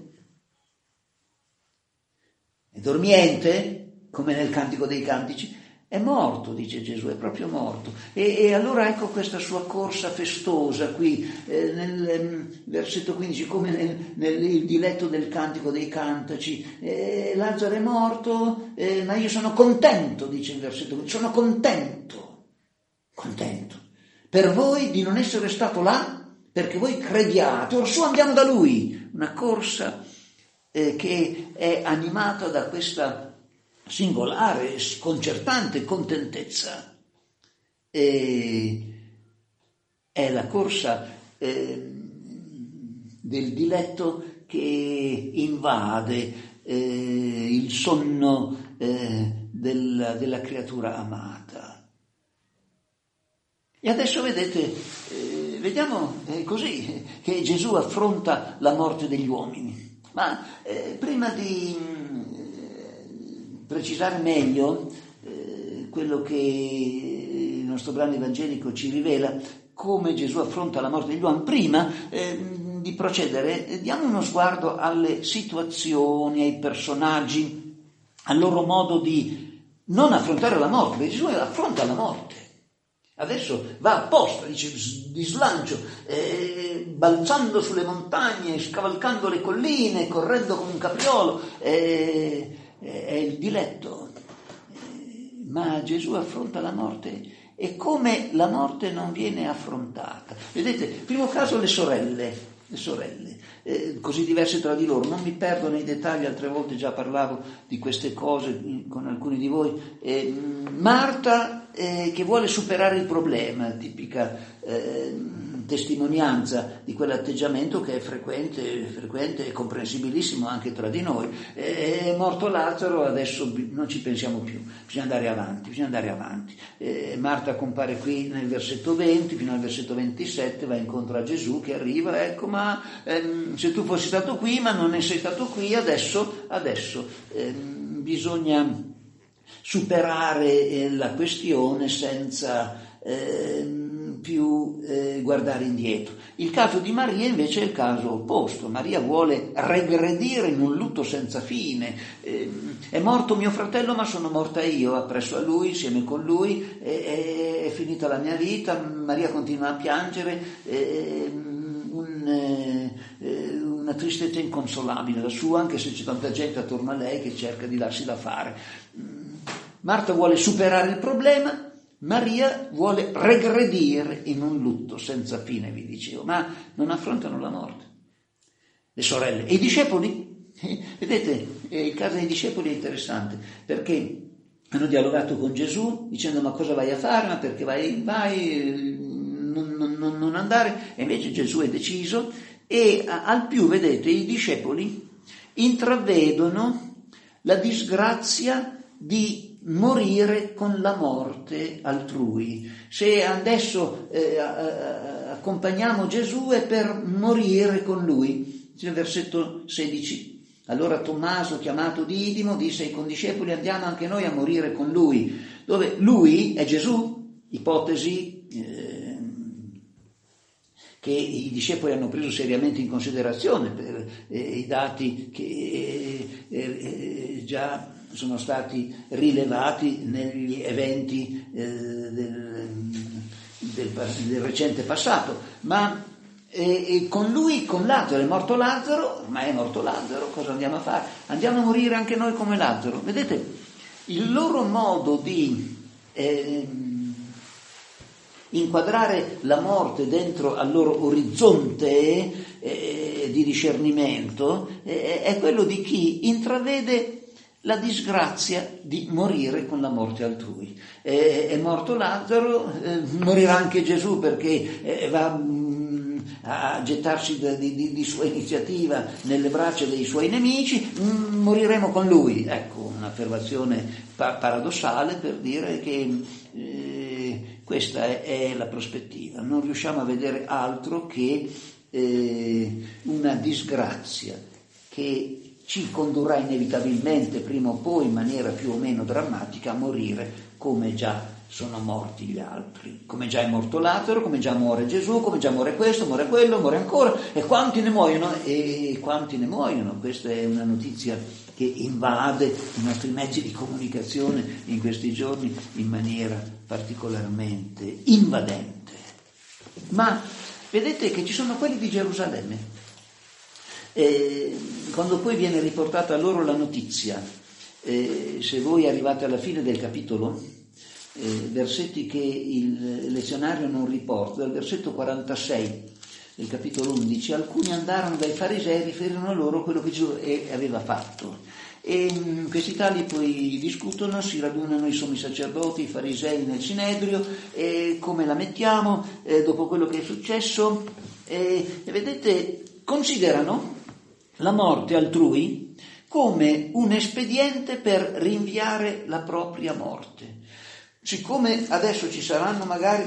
È dormiente, come nel Cantico dei Cantici, è morto, dice Gesù, è proprio morto. E, e allora ecco questa sua corsa festosa qui, eh, nel eh, versetto quindici, come nel, nel diletto del Cantico dei Cantaci. Eh, Lazzaro è morto, eh, ma io sono contento, dice il versetto quindici, sono contento, contento, per voi di non essere stato là, perché voi crediate, orsù andiamo da lui. Una corsa eh, che è animata da questa singolare, sconcertante contentezza. E è la corsa eh, del diletto che invade eh, il sonno eh, del, della creatura amata. E adesso vedete, eh, vediamo eh, così che Gesù affronta la morte degli uomini. Ma eh, prima di precisare meglio eh, quello che il nostro brano evangelico ci rivela, come Gesù affronta la morte degli uomini, prima eh, di procedere eh, diamo uno sguardo alle situazioni, ai personaggi, al loro modo di non affrontare la morte, perché Gesù affronta la morte. Adesso va apposta, dice, di slancio, eh, balzando sulle montagne, scavalcando le colline, correndo come un capriolo, eh, è il diletto, ma Gesù affronta la morte. E come la morte non viene affrontata? Vedete, primo caso le sorelle, le sorelle, eh, così diverse tra di loro, non mi perdo nei dettagli, altre volte già parlavo di queste cose con alcuni di voi. Eh, Marta eh, che vuole superare il problema, tipica eh, testimonianza di quell'atteggiamento che è frequente, frequente e comprensibilissimo anche tra di noi. È morto Lazzaro, adesso non ci pensiamo più, bisogna andare avanti, bisogna andare avanti. Eh, Marta compare qui nel versetto venti, fino al versetto ventisette, va incontro a Gesù che arriva, ecco, ma ehm, se tu fossi stato qui, ma non ne sei stato qui, adesso, adesso ehm, bisogna superare eh, la questione senza eh, più eh, guardare indietro. Il caso di Maria invece è il caso opposto. Maria vuole regredire in un lutto senza fine. Eh, è morto mio fratello, ma sono morta io, appresso a lui, insieme con lui, eh, è finita la mia vita. Maria continua a piangere, eh, un, eh, una tristezza inconsolabile la sua, anche se c'è tanta gente attorno a lei che cerca di darsi da fare. Marta vuole superare il problema, Maria vuole regredire in un lutto senza fine, vi dicevo, ma non affrontano la morte. Le sorelle e i discepoli, vedete, il caso dei discepoli è interessante, perché hanno dialogato con Gesù dicendo: ma cosa vai a fare, ma perché vai, vai non, non, non andare? E invece Gesù è deciso, e al più, vedete, i discepoli intravedono la disgrazia di morire con la morte altrui. Se adesso eh, accompagniamo Gesù è per morire con lui. Nel versetto sedici, allora Tommaso, chiamato Didimo, disse ai condiscepoli: andiamo anche noi a morire con lui. Dove lui è Gesù, ipotesi eh, che i discepoli hanno preso seriamente in considerazione per eh, i dati che eh, eh, già sono stati rilevati negli eventi eh, del, del, del recente passato, ma e, e con lui, con Lazzaro, è morto Lazzaro, ormai è morto Lazzaro, cosa andiamo a fare? Andiamo a morire anche noi come Lazzaro. Vedete, il loro modo di eh, inquadrare la morte dentro al loro orizzonte eh, di discernimento eh, è quello di chi intravede la disgrazia di morire con la morte altrui. Eh, è morto Lazzaro, eh, morirà anche Gesù perché eh, va mh, a gettarsi di, di, di sua iniziativa nelle braccia dei suoi nemici, mh, moriremo con lui. Ecco, un'affermazione pa- paradossale per dire che eh, questa è, è la prospettiva. Non riusciamo a vedere altro che eh, una disgrazia che ci condurrà inevitabilmente prima o poi in maniera più o meno drammatica a morire come già sono morti gli altri, come già è morto Lazzaro, come già muore Gesù, come già muore questo, muore quello, muore ancora, e quanti ne muoiono, e quanti ne muoiono. Questa è una notizia che invade i nostri mezzi di comunicazione in questi giorni in maniera particolarmente invadente. Ma vedete che ci sono quelli di Gerusalemme. Eh, quando poi viene riportata a loro la notizia, eh, se voi arrivate alla fine del capitolo, eh, versetti che il lezionario non riporta, dal versetto quarantasei del capitolo undici, alcuni andarono dai farisei e riferirono loro quello che Gesù aveva fatto. E mh, questi tali poi discutono, si radunano i sommi sacerdoti, i farisei nel Sinedrio, e come la mettiamo eh, dopo quello che è successo, e, e vedete, considerano la morte altrui come un espediente per rinviare la propria morte. Siccome adesso ci saranno magari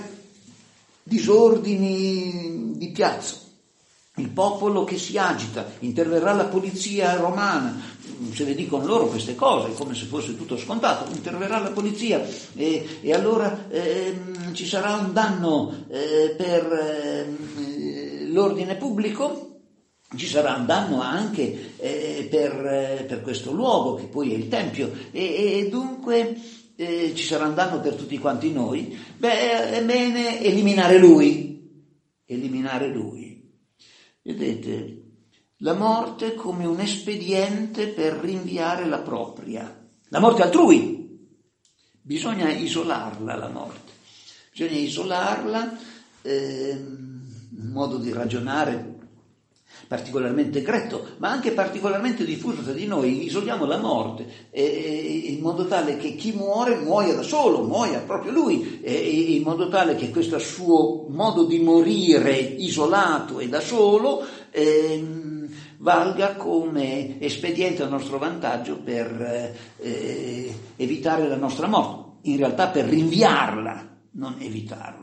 disordini di piazza, il popolo che si agita, interverrà la polizia romana, se ne dicono loro queste cose come se fosse tutto scontato, interverrà la polizia e, e allora ehm, ci sarà un danno eh, per eh, l'ordine pubblico. Ci sarà un danno anche eh, per, eh, per questo luogo che poi è il Tempio e, e dunque eh, ci sarà un danno per tutti quanti noi. Beh, è bene eliminare lui, eliminare lui. Vedete, la morte come un espediente per rinviare la propria, la morte altrui. Bisogna isolarla la morte, bisogna isolarla, eh, un modo di ragionare particolarmente gretto, ma anche particolarmente diffuso tra di noi. Isoliamo la morte eh, in modo tale che chi muore muoia da solo, muoia proprio lui, eh, in modo tale che questo suo modo di morire isolato e da solo eh, valga come espediente a nostro vantaggio per eh, evitare la nostra morte, in realtà per rinviarla, non evitarla.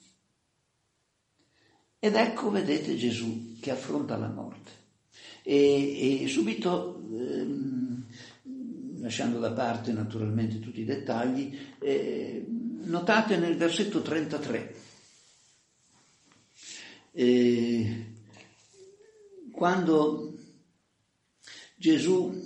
Ed ecco, vedete, Gesù che affronta la morte e, e subito, ehm, lasciando da parte naturalmente tutti i dettagli, eh, notate nel versetto trentatré, eh, quando Gesù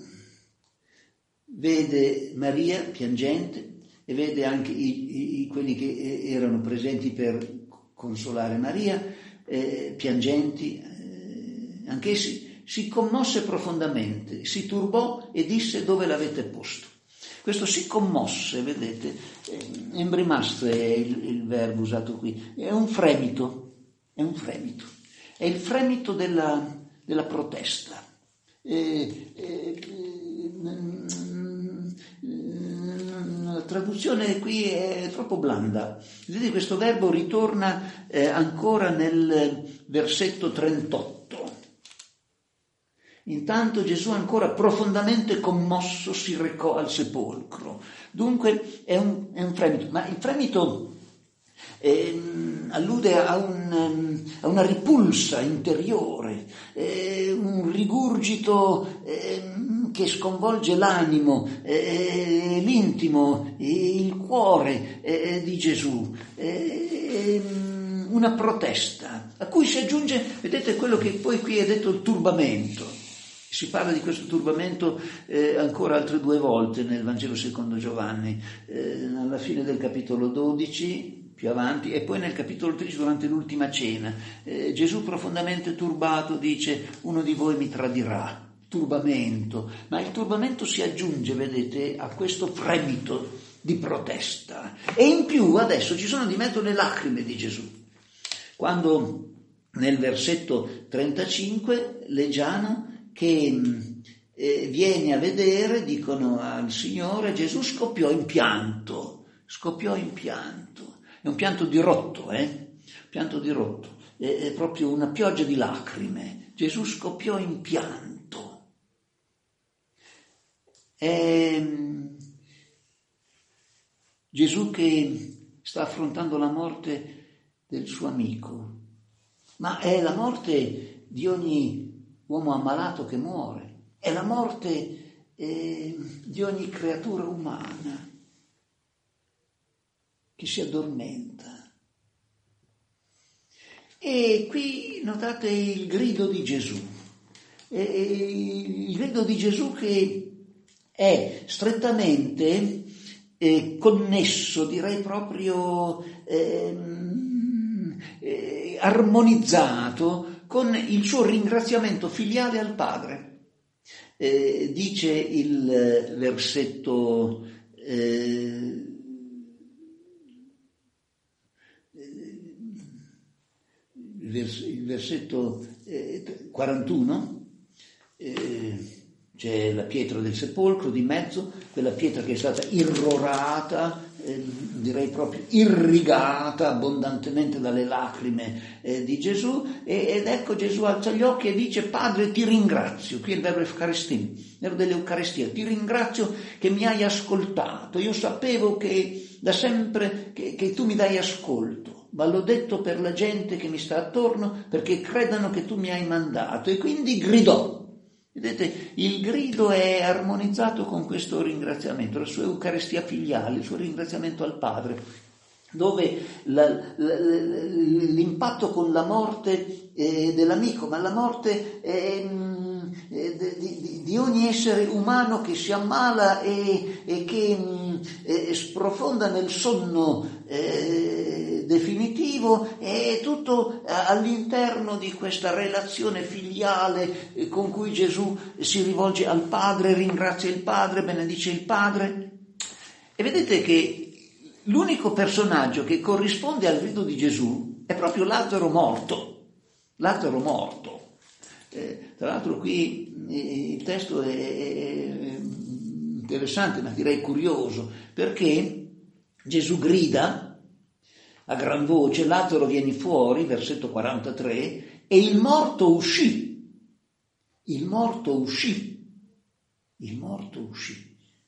vede Maria piangente e vede anche i, i, quelli che erano presenti per consolare Maria, Eh, piangenti, eh, anch'essi, si commosse profondamente, si turbò e disse: dove l'avete posto? Questo si commosse, vedete, eh, embrimastro è il, il verbo usato qui, è un fremito, è un fremito, è il fremito della, della protesta. Eh, eh, La traduzione qui è troppo blanda. Vedete, questo verbo ritorna eh, ancora nel versetto trentotto. Intanto Gesù, ancora profondamente commosso, si recò al sepolcro. Dunque è un, è un fremito, ma il fremito eh, allude a, un, a una ripulsa interiore, eh, un rigurgito eh, che sconvolge l'animo, eh, l'intimo, il cuore eh, di Gesù. Eh, una protesta, a cui si aggiunge, vedete, quello che poi qui è detto il turbamento. Si parla di questo turbamento eh, ancora altre due volte nel Vangelo secondo Giovanni, eh, alla fine del capitolo dodici, più avanti, e poi nel capitolo tredici durante l'ultima cena. Eh, Gesù profondamente turbato dice: uno di voi mi tradirà. Turbamento, ma il turbamento si aggiunge, vedete, a questo fremito di protesta, e in più adesso ci sono di mezzo le lacrime di Gesù. Quando nel versetto trentacinque leggiamo che eh, viene a vedere, dicono al Signore, Gesù scoppiò in pianto, scoppiò in pianto, è un pianto dirotto, eh? pianto dirotto, è, è proprio una pioggia di lacrime, Gesù scoppiò in pianto. È Gesù che sta affrontando la morte del suo amico, ma è la morte di ogni uomo ammalato che muore, è la morte eh, di ogni creatura umana che si addormenta. E qui notate il grido di Gesù, e il grido di Gesù che è strettamente eh, connesso, direi proprio eh, eh, armonizzato con il suo ringraziamento filiale al Padre. Eh, dice il versetto eh, il, vers- il versetto eh, quarantuno, eh, c'è la pietra del sepolcro di mezzo, quella pietra che è stata irrorata, eh, direi proprio irrigata abbondantemente dalle lacrime eh, di Gesù, e, ed ecco Gesù alza gli occhi e dice: Padre, ti ringrazio, qui è il verbo Eucaristia, il verbo dell'Eucaristia, ti ringrazio che mi hai ascoltato, io sapevo che da sempre che, che tu mi dai ascolto, ma l'ho detto per la gente che mi sta attorno perché credano che tu mi hai mandato, e quindi gridò. Vedete, il grido è armonizzato con questo ringraziamento, la sua Eucaristia filiale, il suo ringraziamento al Padre, dove la, la, l'impatto con la morte eh, dell'amico, ma la morte eh, eh, di, di, di ogni essere umano che si ammala e, e che eh, sprofonda nel sonno eh, definitivo, è tutto all'interno di questa relazione filiale eh, con cui Gesù si rivolge al Padre, ringrazia il Padre, benedice il Padre. E vedete che l'unico personaggio che corrisponde al grido di Gesù è proprio Lazzaro morto. Lazzaro morto. Eh, tra l'altro qui eh, il testo è, è interessante, ma direi curioso, perché Gesù grida a gran voce: Lazzaro, vieni fuori, versetto quarantatré, e il morto uscì. Il morto uscì. Il morto uscì.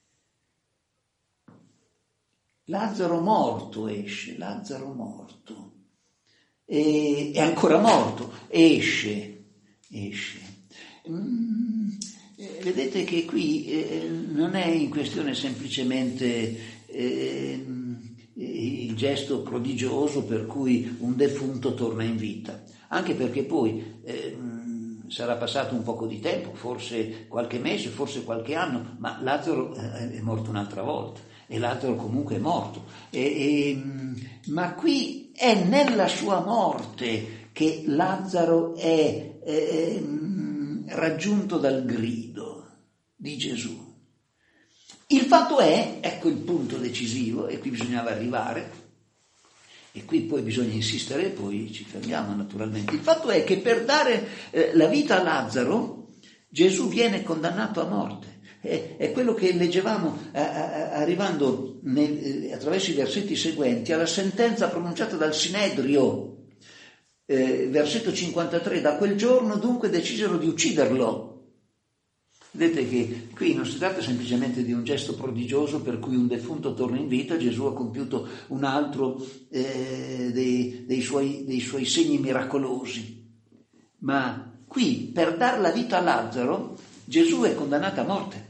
Lazzaro morto esce, Lazzaro morto, e, è ancora morto, esce, esce. Mm, eh, vedete che qui eh, non è in questione semplicemente eh, il gesto prodigioso per cui un defunto torna in vita, anche perché poi eh, sarà passato un poco di tempo, forse qualche mese, forse qualche anno, ma Lazzaro eh, è morto un'altra volta. E Lazzaro comunque è morto, e, e, ma qui è nella sua morte che Lazzaro è, è raggiunto dal grido di Gesù. Il fatto è, ecco il punto decisivo, e qui bisognava arrivare, e qui poi bisogna insistere, e poi ci fermiamo naturalmente. Il fatto è che per dare eh, la vita a Lazzaro, Gesù viene condannato a morte. È quello che leggevamo eh, arrivando nel, attraverso i versetti seguenti alla sentenza pronunciata dal Sinedrio, eh, versetto cinquantatré: da quel giorno dunque decisero di ucciderlo. Vedete che qui non si tratta semplicemente di un gesto prodigioso per cui un defunto torna in vita. Gesù ha compiuto un altro eh, dei, dei, suoi, dei suoi segni miracolosi, ma qui per dar la vita a Lazzaro Gesù è condannato a morte.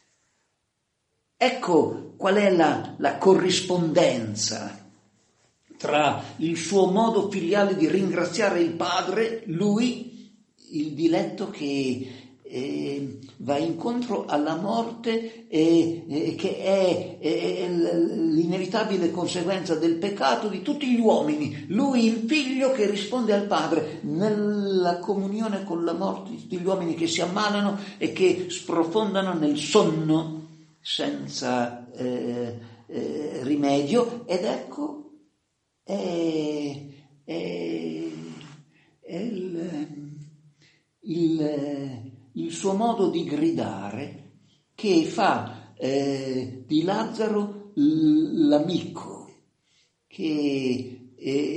Ecco qual è la, la corrispondenza tra il suo modo filiale di ringraziare il Padre, lui, il diletto che eh, va incontro alla morte e eh, che è, è l'inevitabile conseguenza del peccato di tutti gli uomini. Lui, il figlio che risponde al Padre nella comunione con la morte di tutti gli uomini che si ammalano e che sprofondano nel sonno senza eh, eh, rimedio. Ed ecco è, è, è il, il il suo modo di gridare che fa eh, di Lazzaro l'amico che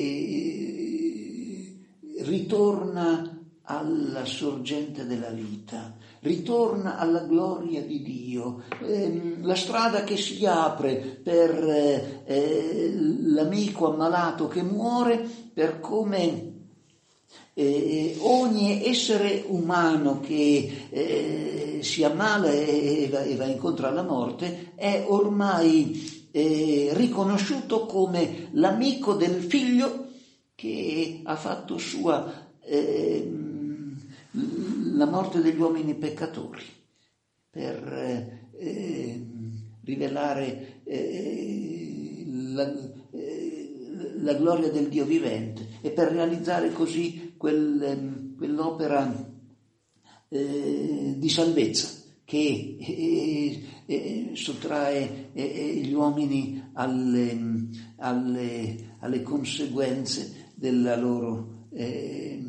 eh, ritorna alla sorgente della vita, ritorna alla gloria di Dio, eh, la strada che si apre per eh, l'amico ammalato che muore, per come Eh, ogni essere umano che eh, si ammala e, e, va, e va incontro alla morte è ormai eh, riconosciuto come l'amico del figlio che ha fatto sua eh, la morte degli uomini peccatori per eh, rivelare eh, la, eh, la gloria del Dio vivente e per realizzare così Quel, quell'opera eh, di salvezza che eh, eh, sottrae eh, gli uomini alle, alle, alle conseguenze della loro eh,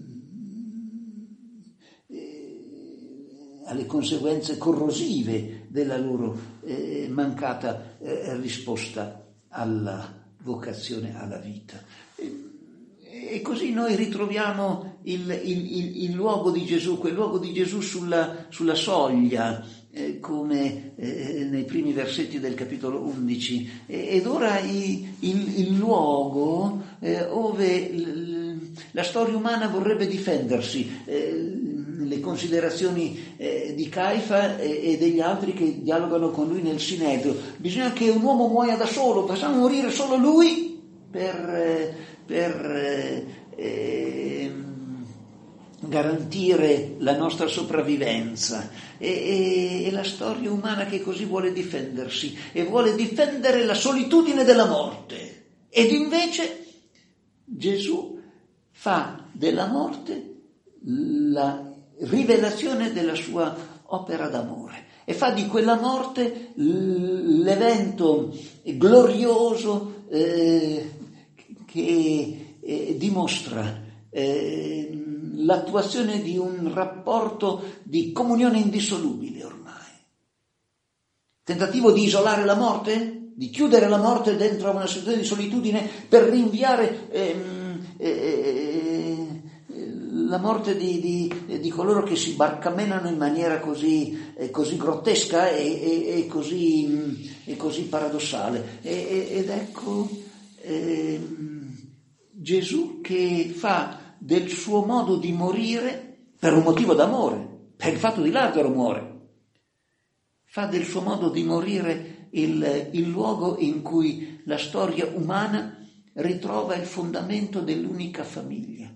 eh, alle conseguenze corrosive della loro eh, mancata eh, risposta alla vocazione alla vita. E così noi ritroviamo il, il, il, il luogo di Gesù, quel luogo di Gesù sulla, sulla soglia, eh, come eh, nei primi versetti del capitolo undici. E, ed ora il, il, il luogo eh, ove l, la storia umana vorrebbe difendersi, eh, le considerazioni eh, di Caifa e, e degli altri che dialogano con lui nel Sinedrio. Bisogna che un uomo muoia da solo, facciamo morire solo lui per... Eh, per eh, garantire la nostra sopravvivenza e, e, e la storia umana che così vuole difendersi e vuole difendere la solitudine della morte, ed invece Gesù fa della morte la rivelazione della sua opera d'amore e fa di quella morte l'evento glorioso eh, che eh, dimostra eh, l'attuazione di un rapporto di comunione indissolubile ormai. Tentativo di isolare la morte, di chiudere la morte dentro una situazione di solitudine per rinviare ehm, eh, la morte di, di, di coloro che si barcamenano in maniera così, eh, così grottesca e, e, e, così, e così paradossale. E, ed ecco eh, Gesù che fa del suo modo di morire, per un motivo d'amore, per il fatto di Lazzaro muore, fa del suo modo di morire il, il luogo in cui la storia umana ritrova il fondamento dell'unica famiglia.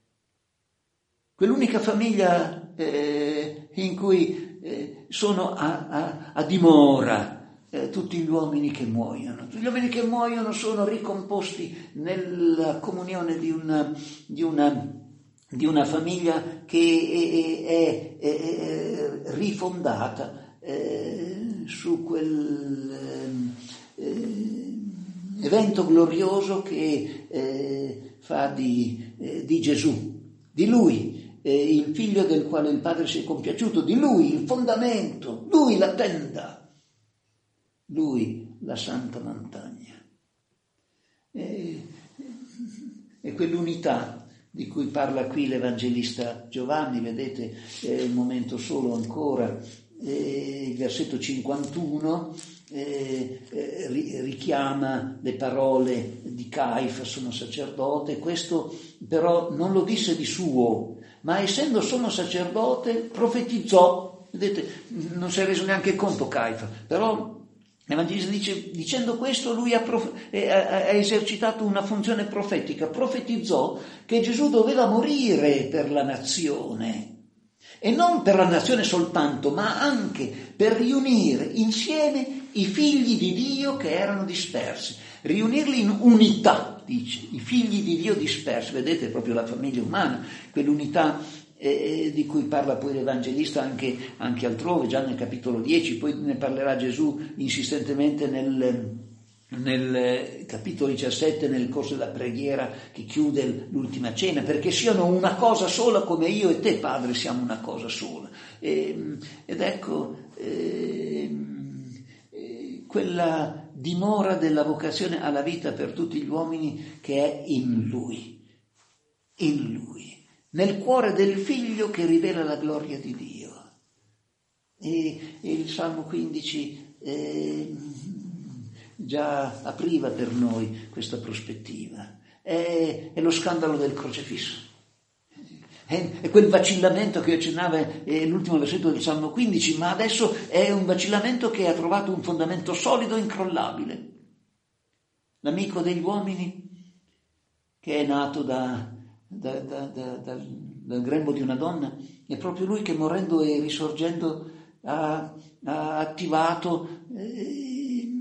Quell'unica famiglia eh, in cui eh, sono a, a, a dimora eh, tutti gli uomini che muoiono. Tutti gli uomini che muoiono sono ricomposti nella comunione di una, di una, di una famiglia che è, è, è rifondata eh, su quel eh, evento glorioso che eh, fa di, eh, di Gesù, di Lui, eh, il figlio del quale il Padre si è compiaciuto, di Lui il fondamento, Lui la tenda, Lui la santa montagna. E, e quell'unità di cui parla qui l'Evangelista Giovanni, vedete, è un momento solo ancora, eh, il versetto cinquantuno eh, eh, richiama le parole di Caifa, sono sacerdote. Questo però non lo disse di suo, ma essendo sommo sacerdote profetizzò. Vedete, non si è reso neanche conto Caifa, però L'Evangelista dice, dicendo questo, lui ha, prof, eh, ha esercitato una funzione profetica, profetizzò che Gesù doveva morire per la nazione, e non per la nazione soltanto, ma anche per riunire insieme i figli di Dio che erano dispersi, riunirli in unità, dice, i figli di Dio dispersi, vedete proprio la famiglia umana, quell'unità Eh, di cui parla poi l'Evangelista anche, anche altrove, già nel capitolo dieci, poi ne parlerà Gesù insistentemente nel, nel capitolo diciassette, nel corso della preghiera che chiude l'ultima cena, perché siano una cosa sola come io e te, Padre, siamo una cosa sola. E, ed ecco, eh, eh, quella dimora della vocazione alla vita per tutti gli uomini che è in Lui, in Lui. Nel cuore del Figlio che rivela la gloria di Dio. E, e il Salmo quindici eh, già apriva per noi questa prospettiva. È, è lo scandalo del crocefisso. È, è quel vacillamento che accennava eh, l'ultimo versetto del Salmo quindici, ma adesso è un vacillamento che ha trovato un fondamento solido e incrollabile. L'amico degli uomini, che è nato da... Da, da, da, da, dal grembo di una donna, è proprio lui che morendo e risorgendo ha, ha attivato eh,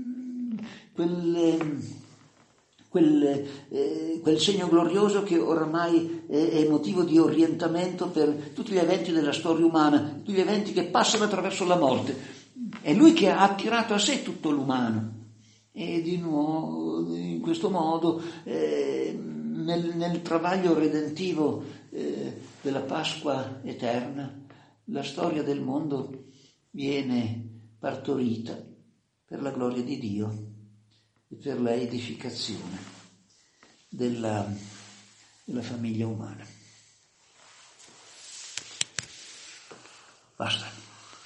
quel, quel, eh, quel segno glorioso che oramai è, è motivo di orientamento per tutti gli eventi della storia umana, tutti gli eventi che passano attraverso la morte. È lui che ha attirato a sé tutto l'umano, e di nuovo in questo modo eh, Nel, nel travaglio redentivo eh, della Pasqua eterna, la storia del mondo viene partorita per la gloria di Dio e per la edificazione della, della famiglia umana. Basta.